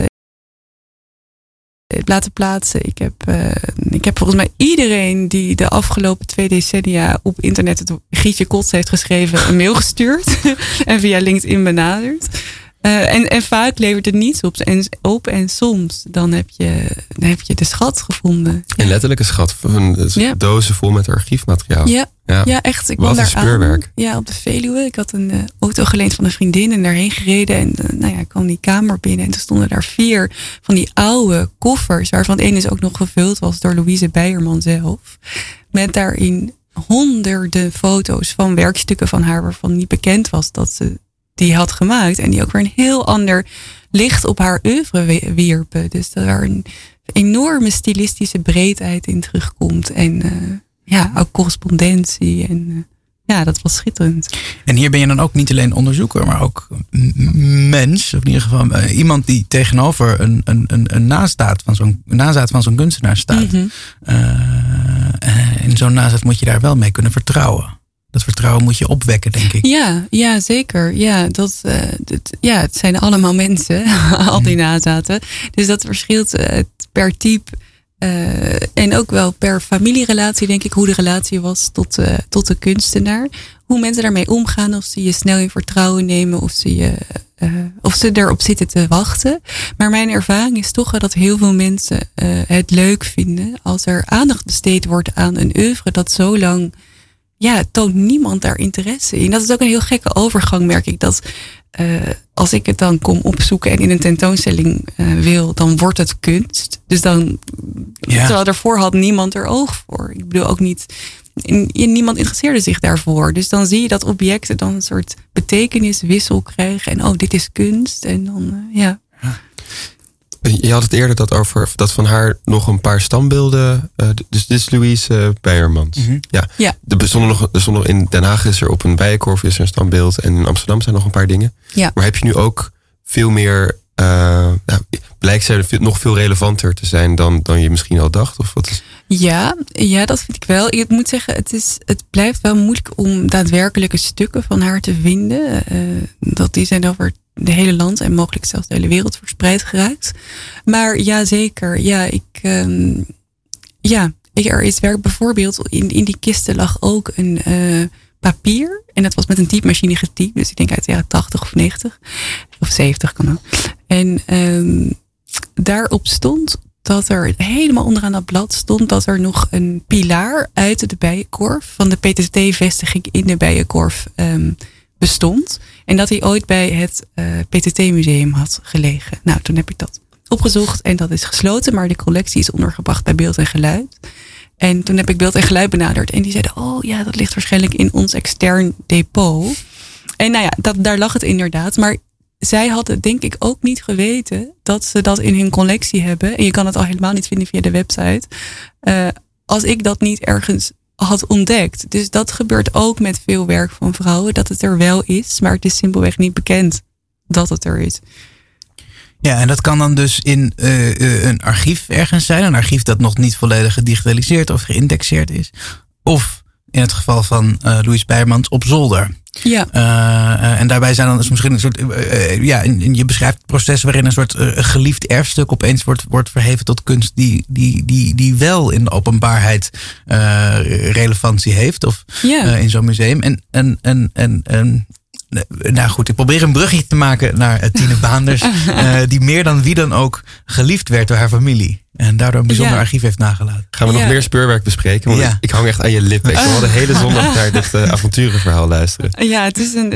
plaatsen. Ik heb volgens mij iedereen die de afgelopen 2 decennia op internet het Gietje Kots heeft geschreven een mail gestuurd. En via LinkedIn benaderd. En vaak levert het niets op. En soms dan heb je de schat gevonden. Een letterlijke schat. Dozen vol met archiefmateriaal. Ja, echt. Ik Wat een speurwerk. Ja, op de Veluwe. Ik had een auto geleend van een vriendin en daarheen gereden. En ik kwam die kamer binnen. En toen stonden daar 4 van die oude koffers. Waarvan één dus ook nog gevuld was door Louise Beierman zelf. Met daarin honderden foto's van werkstukken van haar. Waarvan niet bekend was dat ze die had gemaakt. En die ook weer een heel ander licht op haar oeuvre wierpen. Dus dat er een enorme stilistische breedheid in terugkomt. En ook correspondentie. En dat was schitterend. En hier ben je dan ook niet alleen onderzoeker, maar ook mens. Of in ieder geval iemand die tegenover een nazaat van zo'n kunstenaar staat. Mm-hmm. In zo'n nazaat moet je daar wel mee kunnen vertrouwen. Dat vertrouwen moet je opwekken, denk ik. Ja, zeker. Ja, het zijn allemaal mensen, al die nazaten. Dus dat verschilt per type en ook wel per familierelatie, denk ik, hoe de relatie was tot de kunstenaar. Hoe mensen daarmee omgaan, of ze je snel in vertrouwen nemen, of ze erop zitten te wachten. Maar mijn ervaring is toch wel dat heel veel mensen het leuk vinden als er aandacht besteed wordt aan een oeuvre dat zo lang toont niemand daar interesse in. Dat is ook een heel gekke overgang, merk ik. Dat als ik het dan kom opzoeken en in een tentoonstelling wil, dan wordt het kunst. Dus dan, terwijl daarvoor had niemand er oog voor. Ik bedoel ook niet, niemand interesseerde zich daarvoor. Dus dan zie je dat objecten dan een soort betekeniswissel krijgen. En dit is kunst. En dan, Je had het eerder over dat van haar nog een paar standbeelden. Dus dit is Louise Beiermans. Mm-hmm. Ja. Er stond nog in Den Haag is er op een Bijenkorf is er een standbeeld. En in Amsterdam zijn nog een paar dingen. Ja. Maar heb je nu ook veel meer... blijkt zij nog veel relevanter te zijn dan je misschien al dacht? Of wat is... Ja, dat vind ik wel. Ik moet zeggen, het blijft wel moeilijk om daadwerkelijke stukken van haar te vinden. Die zijn over de hele land en mogelijk zelfs de hele wereld verspreid geraakt. Maar ja, zeker. Er is werk bijvoorbeeld. In die kisten lag ook een papier. En dat was met een typemachine getypt. Dus ik denk uit de jaren 80 of 90. Of 70 kan ook. En daarop stond dat er helemaal onderaan dat blad stond dat er nog een pilaar uit de Bijenkorf van de PTT-vestiging in de Bijenkorf bestond. En dat hij ooit bij het PTT-museum had gelegen. Nou, toen heb ik dat opgezocht en dat is gesloten. Maar de collectie is ondergebracht bij Beeld en Geluid. En toen heb ik Beeld en Geluid benaderd. En die zeiden, dat ligt waarschijnlijk in ons extern depot. En daar lag het inderdaad. Maar zij hadden denk ik ook niet geweten dat ze dat in hun collectie hebben. En je kan het al helemaal niet vinden via de website. Als ik dat niet ergens had ontdekt. Dus dat gebeurt ook met veel werk van vrouwen. Dat het er wel is, maar het is simpelweg niet bekend dat het er is. Ja, en dat kan dan dus in een archief ergens zijn. Een archief dat nog niet volledig gedigitaliseerd of geïndexeerd is. Of in het geval van Louise Beiermans op zolder. Ja. En daarbij zijn dan dus misschien een soort... je beschrijft het proces waarin een soort geliefd erfstuk opeens wordt verheven tot kunst die wel in de openbaarheid relevantie heeft. Of in zo'n museum. En Nou goed, ik probeer een bruggetje te maken naar Tine Baanders. Die meer dan wie dan ook geliefd werd door haar familie. En daardoor een bijzonder archief heeft nagelaten. Gaan we nog meer speurwerk bespreken? Want ik hang echt aan je lippen. Ik wil de hele zondag naar dit avonturenverhaal luisteren. Ja,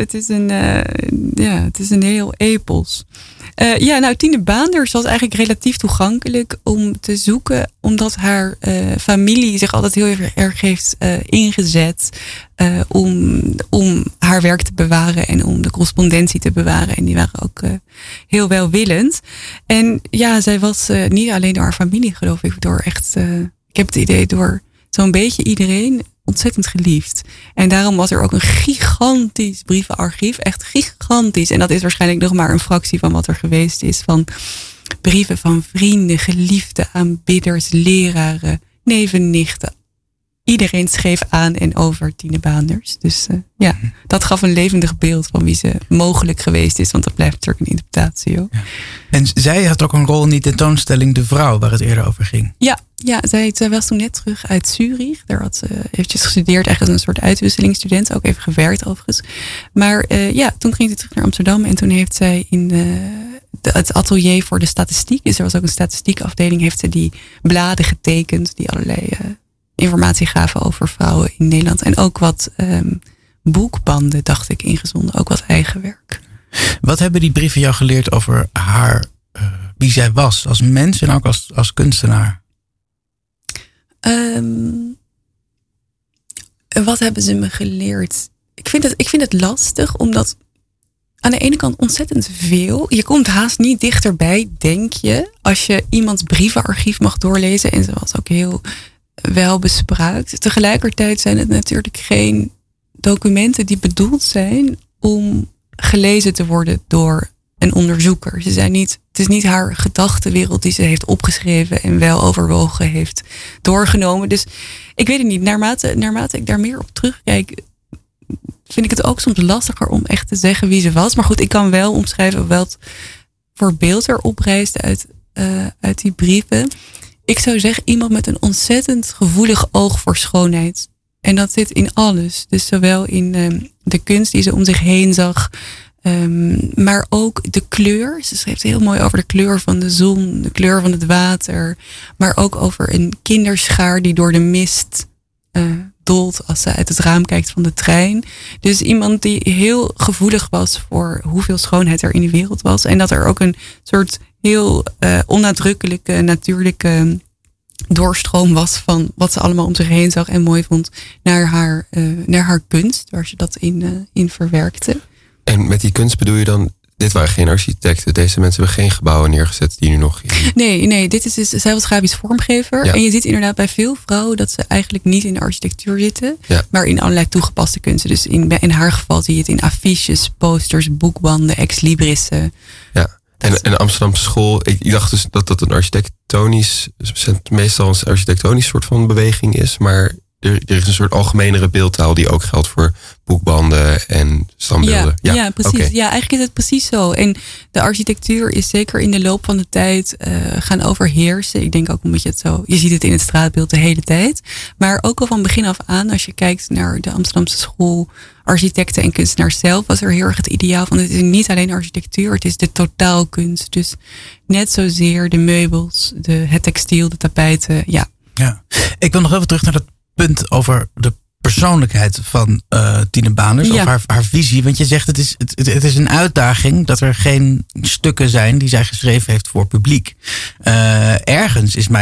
het is een heel epos. Tine Baanders was eigenlijk relatief toegankelijk om te zoeken. Omdat haar familie zich altijd heel erg heeft ingezet om haar werk te bewaren en om de correspondentie te bewaren. En die waren ook heel welwillend. En ja, zij was niet alleen door haar familie, geloof ik, door echt, ik heb het idee, door zo'n beetje iedereen ontzettend geliefd. En daarom was er ook een gigantisch brievenarchief. Echt gigantisch. En dat is waarschijnlijk nog maar een fractie van wat er geweest is. Van brieven van vrienden, geliefden, aanbidders, leraren, neven, nichten. Iedereen schreef aan en over Tine Baanders. Dus dat gaf een levendig beeld van wie ze mogelijk geweest is. Want dat blijft natuurlijk een interpretatie. Hoor. Ja. En zij had ook een rol in die tentoonstelling De Vrouw, waar het eerder over ging. Ja, zij was toen net terug uit Zurich. Daar had ze eventjes gestudeerd, eigenlijk als een soort uitwisselingsstudent. Ook even gewerkt overigens. Maar toen ging ze terug naar Amsterdam. En toen heeft zij in het atelier voor de statistiek, dus er was ook een statistiekafdeling, heeft ze die bladen getekend die allerlei informatie gaven over vrouwen in Nederland. En ook wat boekbanden, dacht ik, ingezonden. Ook wat eigen werk. Wat hebben die brieven jou geleerd over haar, wie zij was als mens en ook als kunstenaar? Wat hebben ze me geleerd? Ik vind het lastig, omdat aan de ene kant ontzettend veel. Je komt haast niet dichterbij, denk je, als je iemands brievenarchief mag doorlezen. En ze was ook heel wel bespraakt. Tegelijkertijd zijn het natuurlijk geen documenten die bedoeld zijn om gelezen te worden door een onderzoeker. Het is niet haar gedachtenwereld die ze heeft opgeschreven en wel overwogen heeft doorgenomen. Dus ik weet het niet. Naarmate ik daar meer op terugkijk, vind ik het ook soms lastiger om echt te zeggen wie ze was. Maar goed, ik kan wel omschrijven wat voor beeld er oprijst uit die brieven. Ik zou zeggen, iemand met een ontzettend gevoelig oog voor schoonheid. En dat zit in alles. Dus zowel in de kunst die ze om zich heen zag, maar ook de kleur. Ze schreef heel mooi over de kleur van de zon, de kleur van het water. Maar ook over een kinderschaar die door de mist dolt als ze uit het raam kijkt van de trein. Dus iemand die heel gevoelig was voor hoeveel schoonheid er in de wereld was. En dat er ook een soort heel onnadrukkelijke, natuurlijke doorstroom was van wat ze allemaal om zich heen zag en mooi vond naar haar kunst, waar ze dat in verwerkte. En met die kunst bedoel je dan, dit waren geen architecten, deze mensen hebben geen gebouwen neergezet die nu nog... Nee, zij was grafisch vormgever. Ja. En je ziet inderdaad bij veel vrouwen dat ze eigenlijk niet in de architectuur zitten, maar in allerlei toegepaste kunsten. Dus in haar geval zie je het in affiches, posters, boekbanden, ex-librissen. Ja. En de Amsterdamse school, ik dacht dus dat een meestal een architectonisch soort van beweging is, maar er is een soort algemenere beeldtaal die ook geldt voor boekbanden en standbeelden. Ja, precies. Okay. Ja, eigenlijk is het precies zo. En de architectuur is zeker in de loop van de tijd gaan overheersen. Ik denk ook omdat je ziet het in het straatbeeld de hele tijd. Maar ook al van begin af aan, als je kijkt naar de Amsterdamse school, architecten en kunstenaars zelf, was er heel erg het ideaal van, het is niet alleen architectuur, het is de totaalkunst. Dus net zozeer de meubels, het textiel, de tapijten, ja. Ik wil nog even terug naar dat punt over de persoonlijkheid van Tine Baanders, of haar visie. Want je zegt het is een uitdaging dat er geen stukken zijn die zij geschreven heeft voor publiek. Ergens is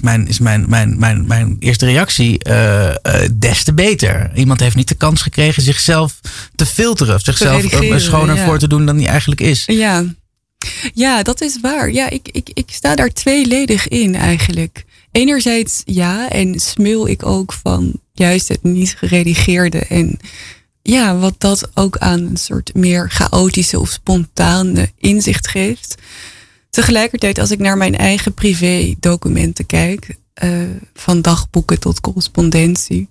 mijn eerste reactie des te beter. Iemand heeft niet de kans gekregen zichzelf te filteren, of zichzelf schoner voor te doen dan die eigenlijk is. Ja, dat is waar. Ja, ik sta daar tweeledig in eigenlijk. Enerzijds en smul ik ook van juist het niet geredigeerde. En ja, wat dat ook aan een soort meer chaotische of spontane inzicht geeft. Tegelijkertijd, als ik naar mijn eigen privé-documenten kijk, van dagboeken tot correspondentie.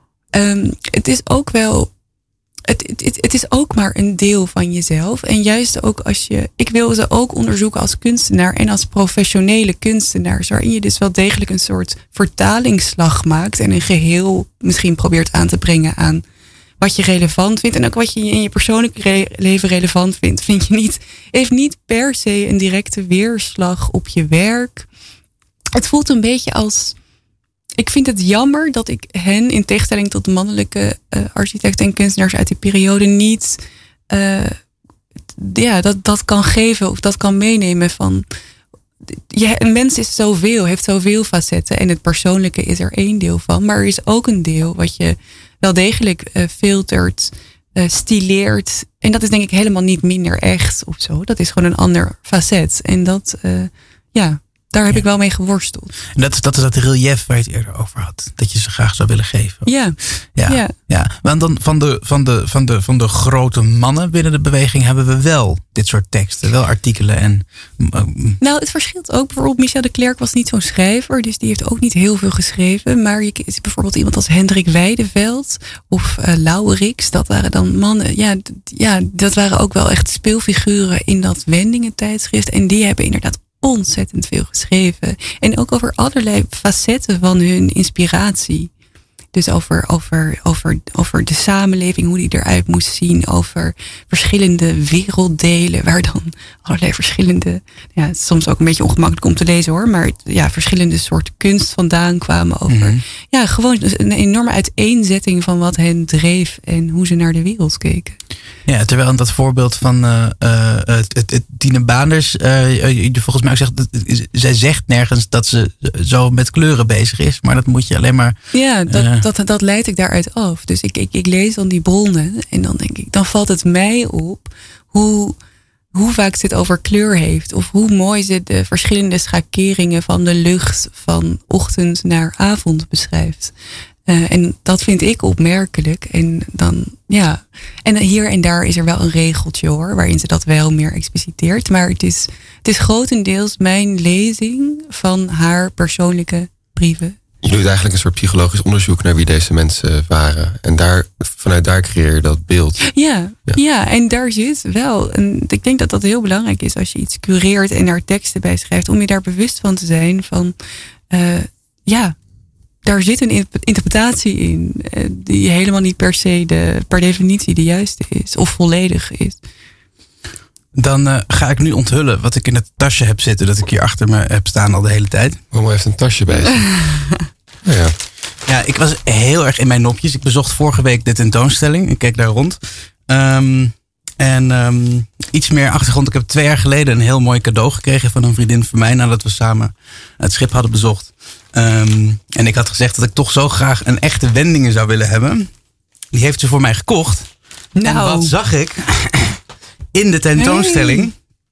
Het is ook wel... Het is ook maar een deel van jezelf. En juist ook ik wil ze ook onderzoeken als kunstenaar en als professionele kunstenaars, waarin je dus wel degelijk een soort vertalingsslag maakt en een geheel misschien probeert aan te brengen aan wat je relevant vindt en ook wat je in je persoonlijke leven relevant vindt, heeft niet per se een directe weerslag op je werk. Het voelt een beetje als... Ik vind het jammer dat ik hen, in tegenstelling tot de mannelijke architecten en kunstenaars uit die periode, niet dat kan geven of dat kan meenemen van... een mens is zoveel, heeft zoveel facetten en het persoonlijke is er één deel van. Maar er is ook een deel wat je wel degelijk filtert, stileert. En dat is denk ik helemaal niet minder echt of zo. Dat is gewoon een ander facet. En dat, daar heb ik wel mee geworsteld. En dat is dat relief waar je het eerder over had. Dat je ze graag zou willen geven. Ja. Want dan van de grote mannen binnen de beweging hebben we wel dit soort teksten. Wel artikelen en... Nou, het verschilt ook. Bijvoorbeeld Michel de Klerk was niet zo'n schrijver. Dus die heeft ook niet heel veel geschreven. Maar je is bijvoorbeeld iemand als Hendrik Weideveld of Lauwerix. Dat waren dan mannen. Ja, dat waren ook wel echt speelfiguren in dat Wendingen-tijdschrift. En die hebben inderdaad ontzettend veel geschreven. En ook over allerlei facetten van hun inspiratie. Dus over de samenleving, hoe die eruit moest zien. Over verschillende werelddelen, waar dan allerlei verschillende... Ja, het is soms ook een beetje ongemakkelijk om te lezen hoor. Maar verschillende soorten kunst vandaan kwamen over. Ja, gewoon een enorme uiteenzetting van wat hen dreef en hoe ze naar de wereld keken. Ja, terwijl in dat voorbeeld van Tine Baanders, volgens mij ook zegt, zij zegt nergens dat ze zo met kleuren bezig is, maar dat moet je alleen maar... Ja, dat leid ik daaruit af. Dus ik lees dan die bronnen en dan denk ik, dan valt het mij op hoe vaak ze het over kleur heeft. Of hoe mooi ze de verschillende schakeringen van de lucht van ochtend naar avond beschrijft. En dat vind ik opmerkelijk. En dan, en hier en daar is er wel een regeltje hoor, waarin ze dat wel meer expliciteert. Maar het is grotendeels mijn lezing van haar persoonlijke brieven. Je doet eigenlijk een soort psychologisch onderzoek naar wie deze mensen waren. En vanuit daar creëer je dat beeld. Ja, en daar zit wel. En ik denk dat dat heel belangrijk is als je iets cureert en daar teksten bij schrijft. Om je daar bewust van te zijn van, daar zit een interpretatie in. Die helemaal niet per definitie de juiste is. Of volledig is. Dan ga ik nu onthullen wat ik in het tasje heb zitten. Dat ik hier achter me heb staan al de hele tijd. Momo heeft een tasje bij zich. Ja, ik was heel erg in mijn nopjes. Ik bezocht vorige week de tentoonstelling. Ik keek daar rond. Iets meer achtergrond. Ik heb 2 jaar geleden een heel mooi cadeau gekregen van een vriendin van mij. Nadat we samen het schip hadden bezocht. En ik had gezegd dat ik toch zo graag een echte Wendingen zou willen hebben. Die heeft ze voor mij gekocht. Nou. En wat zag ik in de tentoonstelling?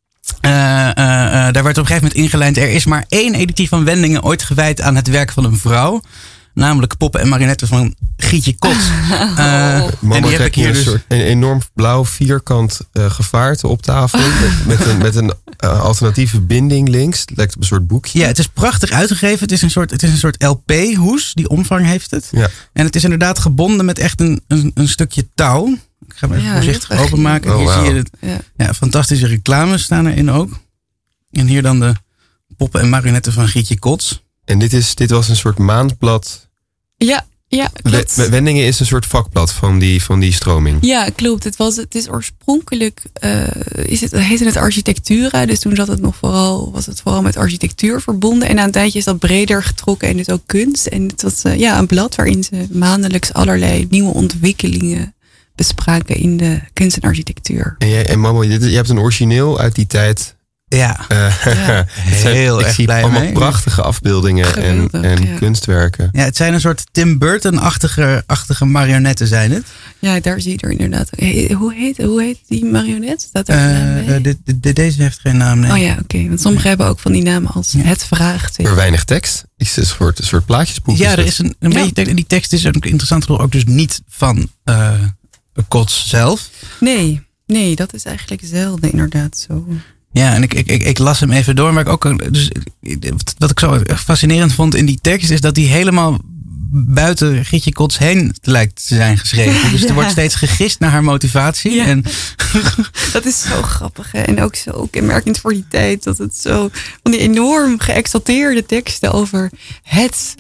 Daar werd op een gegeven moment ingelijnd. Er is maar 1 editie van Wendingen ooit gewijd aan het werk van een vrouw. Namelijk Poppen en Marionetten van Gietje Kots. En die heb ik hier dus... een enorm blauw vierkant gevaarte op tafel. met een alternatieve binding links. Het lijkt op een soort boekje. Ja, het is prachtig uitgegeven. Het is een soort LP-hoes. Die omvang heeft het. Ja. En het is inderdaad gebonden met echt een stukje touw. Ik ga hem even voorzichtig openmaken. Oh, hier zie je het. Ja, fantastische reclames staan erin ook. En hier dan de Poppen en Marionetten van Gietje Kots. En dit was een soort maandblad. Ja, klopt. Wendingen is een soort vakblad van die stroming. Ja, klopt. Het is oorspronkelijk heette het Architectura. Dus toen was het vooral met architectuur verbonden. En na een tijdje is dat breder getrokken en dus ook kunst. En het was een blad waarin ze maandelijks allerlei nieuwe ontwikkelingen bespraken in de kunst en architectuur. En Momo, je hebt een origineel uit die tijd. Ja, heel erg blij allemaal mee. Prachtige afbeeldingen en kunstwerken. Ja, het zijn een soort Tim Burton-achtige marionetten zijn het. Ja, daar zie je er inderdaad. Hoe heet die marionet? Staat er deze heeft geen naam, nee. Oh ja, oké. Want sommigen hebben ook van die namen als het vraagteken. Er weinig tekst. Is een soort plaatjesboek. Ja, er is een beetje tekst. En die tekst is ook interessant ook dus niet van Kots zelf. Nee, dat is eigenlijk zelden inderdaad zo. Ja, en ik las hem even door. Maar wat ik zo fascinerend vond in die tekst is dat hij helemaal buiten Gietje Kots heen lijkt te zijn geschreven. Dus er wordt steeds gegist naar haar motivatie. Ja. En dat is zo grappig. Hè? En ook zo kenmerkend voor die tijd. Dat het zo van die enorm geëxalteerde teksten over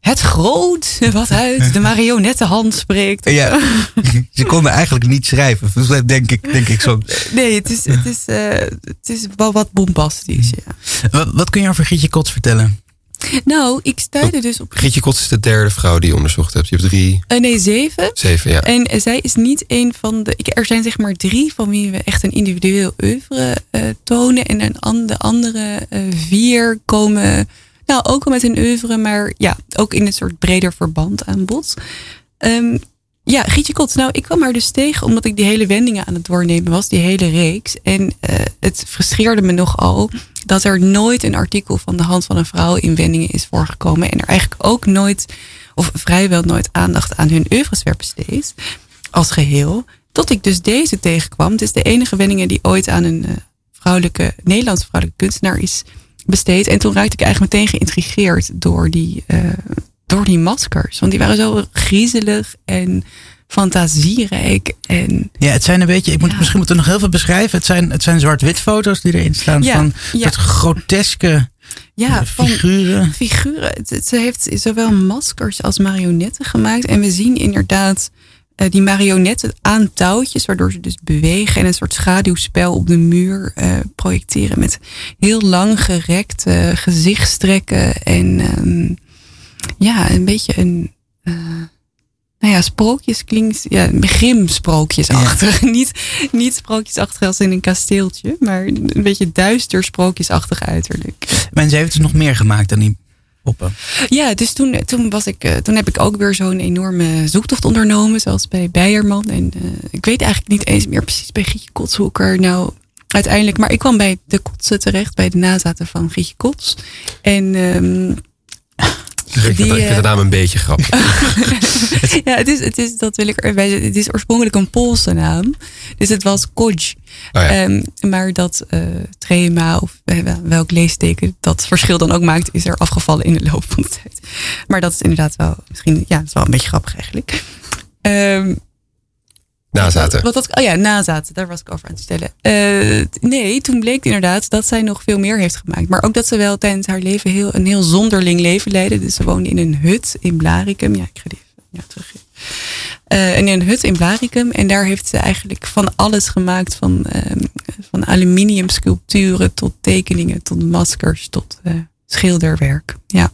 het groot wat uit de marionettenhand spreekt. Ja, ze konden eigenlijk niet schrijven. Denk ik zo. Nee, het is wel wat bombastisch. Ja. Wat kun je over Grietje Kots vertellen? Nou, ik stuitte dus op... Grietje Kots is de derde vrouw die je onderzocht hebt. Je hebt 3... nee, 7. 7, ja. En zij is niet een van de... Er zijn zeg maar 3 van wie we echt een individueel oeuvre tonen. En de andere 4 komen... Nou, ook al met een oeuvre, maar ja, ook in een soort breder verband aan bod. Grietje Kots, nou, ik kwam haar dus tegen omdat ik die hele wendingen aan het doornemen was, die hele reeks. En het frustreerde me nogal dat er nooit een artikel van de hand van een vrouw in wendingen is voorgekomen. En er eigenlijk ook nooit, of vrijwel nooit, aandacht aan hun oeuvres werd besteed, als geheel. Tot ik dus deze tegenkwam. Het is de enige wendingen die ooit aan een Nederlandse vrouwelijke kunstenaar is besteed. En toen raakte ik eigenlijk meteen geïntrigeerd door die maskers. Want die waren zo griezelig en fantasierijk. En ja, het zijn een beetje... Misschien moeten we nog heel veel beschrijven. Het zijn zwart-wit foto's die erin staan van het groteske figuren. Ze heeft zowel maskers als marionetten gemaakt. En we zien inderdaad die marionetten aan touwtjes, waardoor ze dus bewegen en een soort schaduwspel op de muur projecteren met heel lang gerekte gezichtstrekken en een beetje een sprookjes klinkt, Grimm-sprookjesachtig. Ja. Niet sprookjesachtig als in een kasteeltje, maar een beetje duister sprookjesachtig uiterlijk. Maar ze heeft dus nog meer gemaakt dan die poppen. Ja, dus toen heb ik ook weer zo'n enorme zoektocht ondernomen, zoals bij Beierman. En ik weet eigenlijk niet eens meer precies bij Grietje Kots hoe ik er nou uiteindelijk, maar ik kwam bij de Kotsen terecht, bij de nazaten van Grietje Kots. En ik vind de naam een beetje grappig. Ja, het is, dat wil ik erbij zeggen. Het is oorspronkelijk een Poolse naam. Dus het was Kodź. Oh ja. Maar dat trema of welk leesteken dat verschil dan ook maakt, is er afgevallen in de loop van de tijd. Maar dat is inderdaad wel misschien, het is wel een beetje grappig eigenlijk. Nazaten. Nazaten. Daar was ik over aan het stellen. Nee, toen bleek inderdaad dat zij nog veel meer heeft gemaakt. Maar ook dat ze wel tijdens haar leven een heel zonderling leven leidde. Dus ze woonde in een hut in Blaricum. Ja, ik ga die even terug. In een hut in Blaricum. En daar heeft ze eigenlijk van alles gemaakt. Van aluminium sculpturen tot tekeningen, tot maskers, tot schilderwerk. Ja.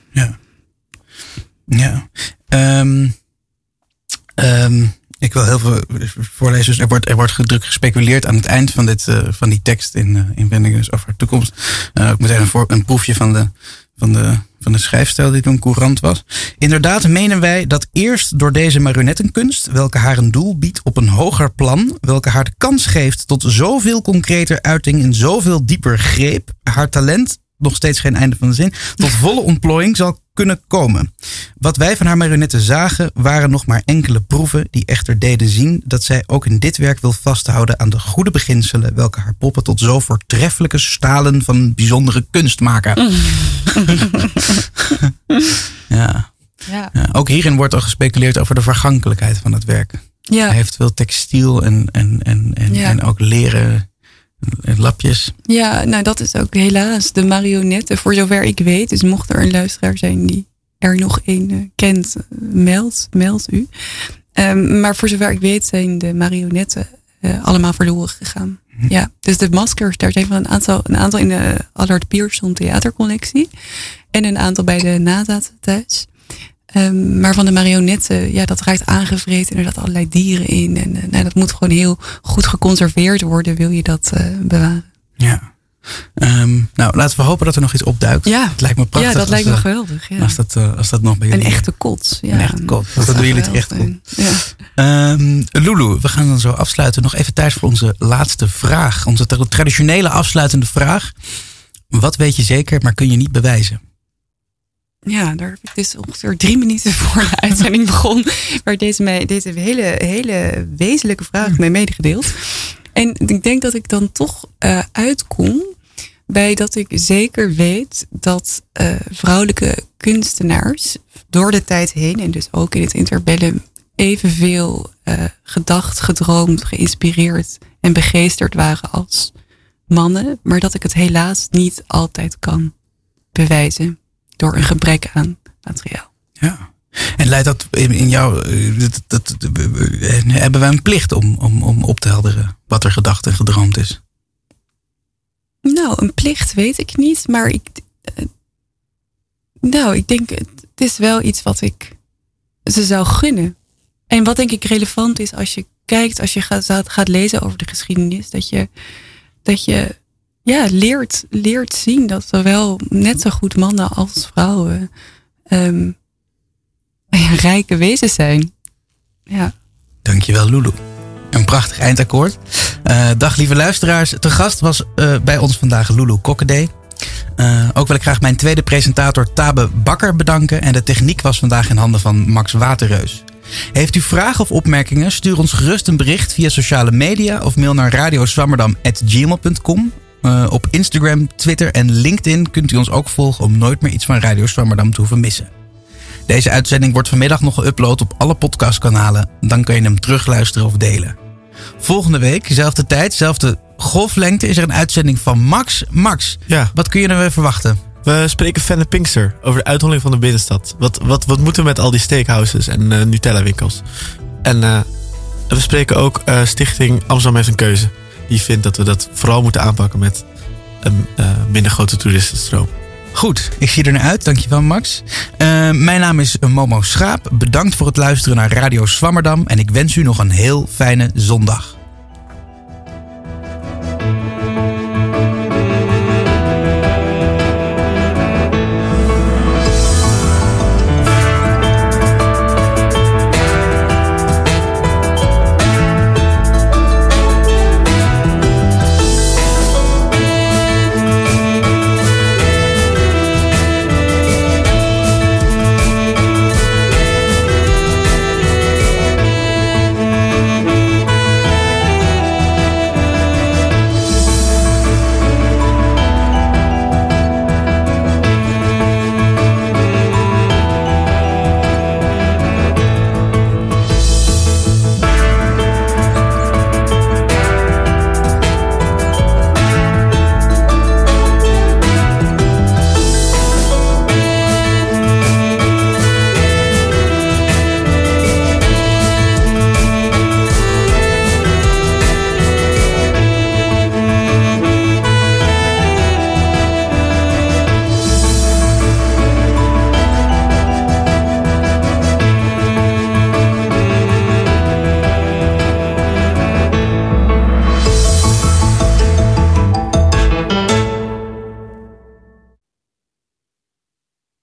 Ik wil heel veel voorlezen. Dus er wordt druk gespeculeerd aan het eind van die tekst in Wendingen over haar toekomst. Ook meteen een proefje van de schrijfstijl die toen courant was. Inderdaad menen wij dat eerst door deze marionettenkunst, welke haar een doel biedt op een hoger plan, welke haar de kans geeft tot zoveel concreter uiting en zoveel dieper greep, haar talent, nog steeds geen einde van de zin, tot volle ontplooiing zal kunnen komen. Wat wij van haar marionetten zagen, waren nog maar enkele proeven die echter deden zien dat zij ook in dit werk wil vasthouden aan de goede beginselen, welke haar poppen tot zo voortreffelijke stalen van bijzondere kunst maken. Ja. Ook hierin wordt al gespeculeerd over de vergankelijkheid van het werk. Ja. Hij heeft veel textiel en ook leren lapjes. Ja, nou dat is ook helaas de marionetten, voor zover ik weet. Dus mocht er een luisteraar zijn die er nog een kent, meld u. Maar voor zover ik weet zijn de marionetten allemaal verloren gegaan. Ja, dus de maskers, daar zijn van een aantal in de Allard Pierson theatercollectie. En een aantal bij de nazaten thuis. Maar van de marionetten, dat raakt aangevreten. En er zaten allerlei dieren in. En dat moet gewoon heel goed geconserveerd worden. Wil je dat bewaren? Ja. Nou, laten we hopen dat er nog iets opduikt. Ja, het lijkt me prachtig. Ja, dat lijkt me geweldig. Ja. Als dat nog bij jullie... Een echte kots. Ja. Een echte kots. Dat doen jullie het echt goed. Ja. Lulu, we gaan dan zo afsluiten. Nog even tijd voor onze laatste vraag. Onze traditionele afsluitende vraag. Wat weet je zeker, maar kun je niet bewijzen? Ja, daar heb ik dus ongeveer 3 minuten voor de uitzending begon. Waar deze hele wezenlijke vraag mee medegedeeld. En ik denk dat ik dan toch uitkom bij dat ik zeker weet dat vrouwelijke kunstenaars door de tijd heen, en dus ook in het interbellum, evenveel gedacht, gedroomd, geïnspireerd en begeesterd waren als mannen. Maar dat ik het helaas niet altijd kan bewijzen door een gebrek aan materiaal. Ja. En leidt dat in jou... hebben wij een plicht om op te helderen wat er gedacht en gedroomd is? Nou, een plicht weet ik niet. Maar ik denk het is wel iets wat ik ze zou gunnen. En wat denk ik relevant is als je kijkt, als je gaat lezen over de geschiedenis. Dat je leert zien dat zowel net zo goed mannen als vrouwen rijke wezens zijn. Ja. Dankjewel, Lulu. Een prachtig eindakkoord. Dag lieve luisteraars. Te gast was bij ons vandaag Lulu Kokkedee. Ook wil ik graag mijn tweede presentator Tabe Bakker bedanken. En de techniek was vandaag in handen van Max Waterreus. Heeft u vragen of opmerkingen? Stuur ons gerust een bericht via sociale media of mail naar radioswammerdam@gmail.com. Op Instagram, Twitter en LinkedIn kunt u ons ook volgen om nooit meer iets van Radio Swammerdam te hoeven missen. Deze uitzending wordt vanmiddag nog geüpload op alle podcastkanalen. Dan kun je hem terugluisteren of delen. Volgende week, zelfde tijd, zelfde golflengte, is er een uitzending van Max. Max, wat kun je er weer verwachten? We spreken Fenne Pinkster over de uitholling van de binnenstad. Wat moeten we met al die steakhouses en Nutella-winkels? En we spreken ook Stichting Amsterdam heeft een keuze. Die vindt dat we dat vooral moeten aanpakken met een minder grote toeristenstroom. Goed, ik zie er naar uit. Dankjewel, Max. Mijn naam is Momo Schaap. Bedankt voor het luisteren naar Radio Swammerdam. En ik wens u nog een heel fijne zondag.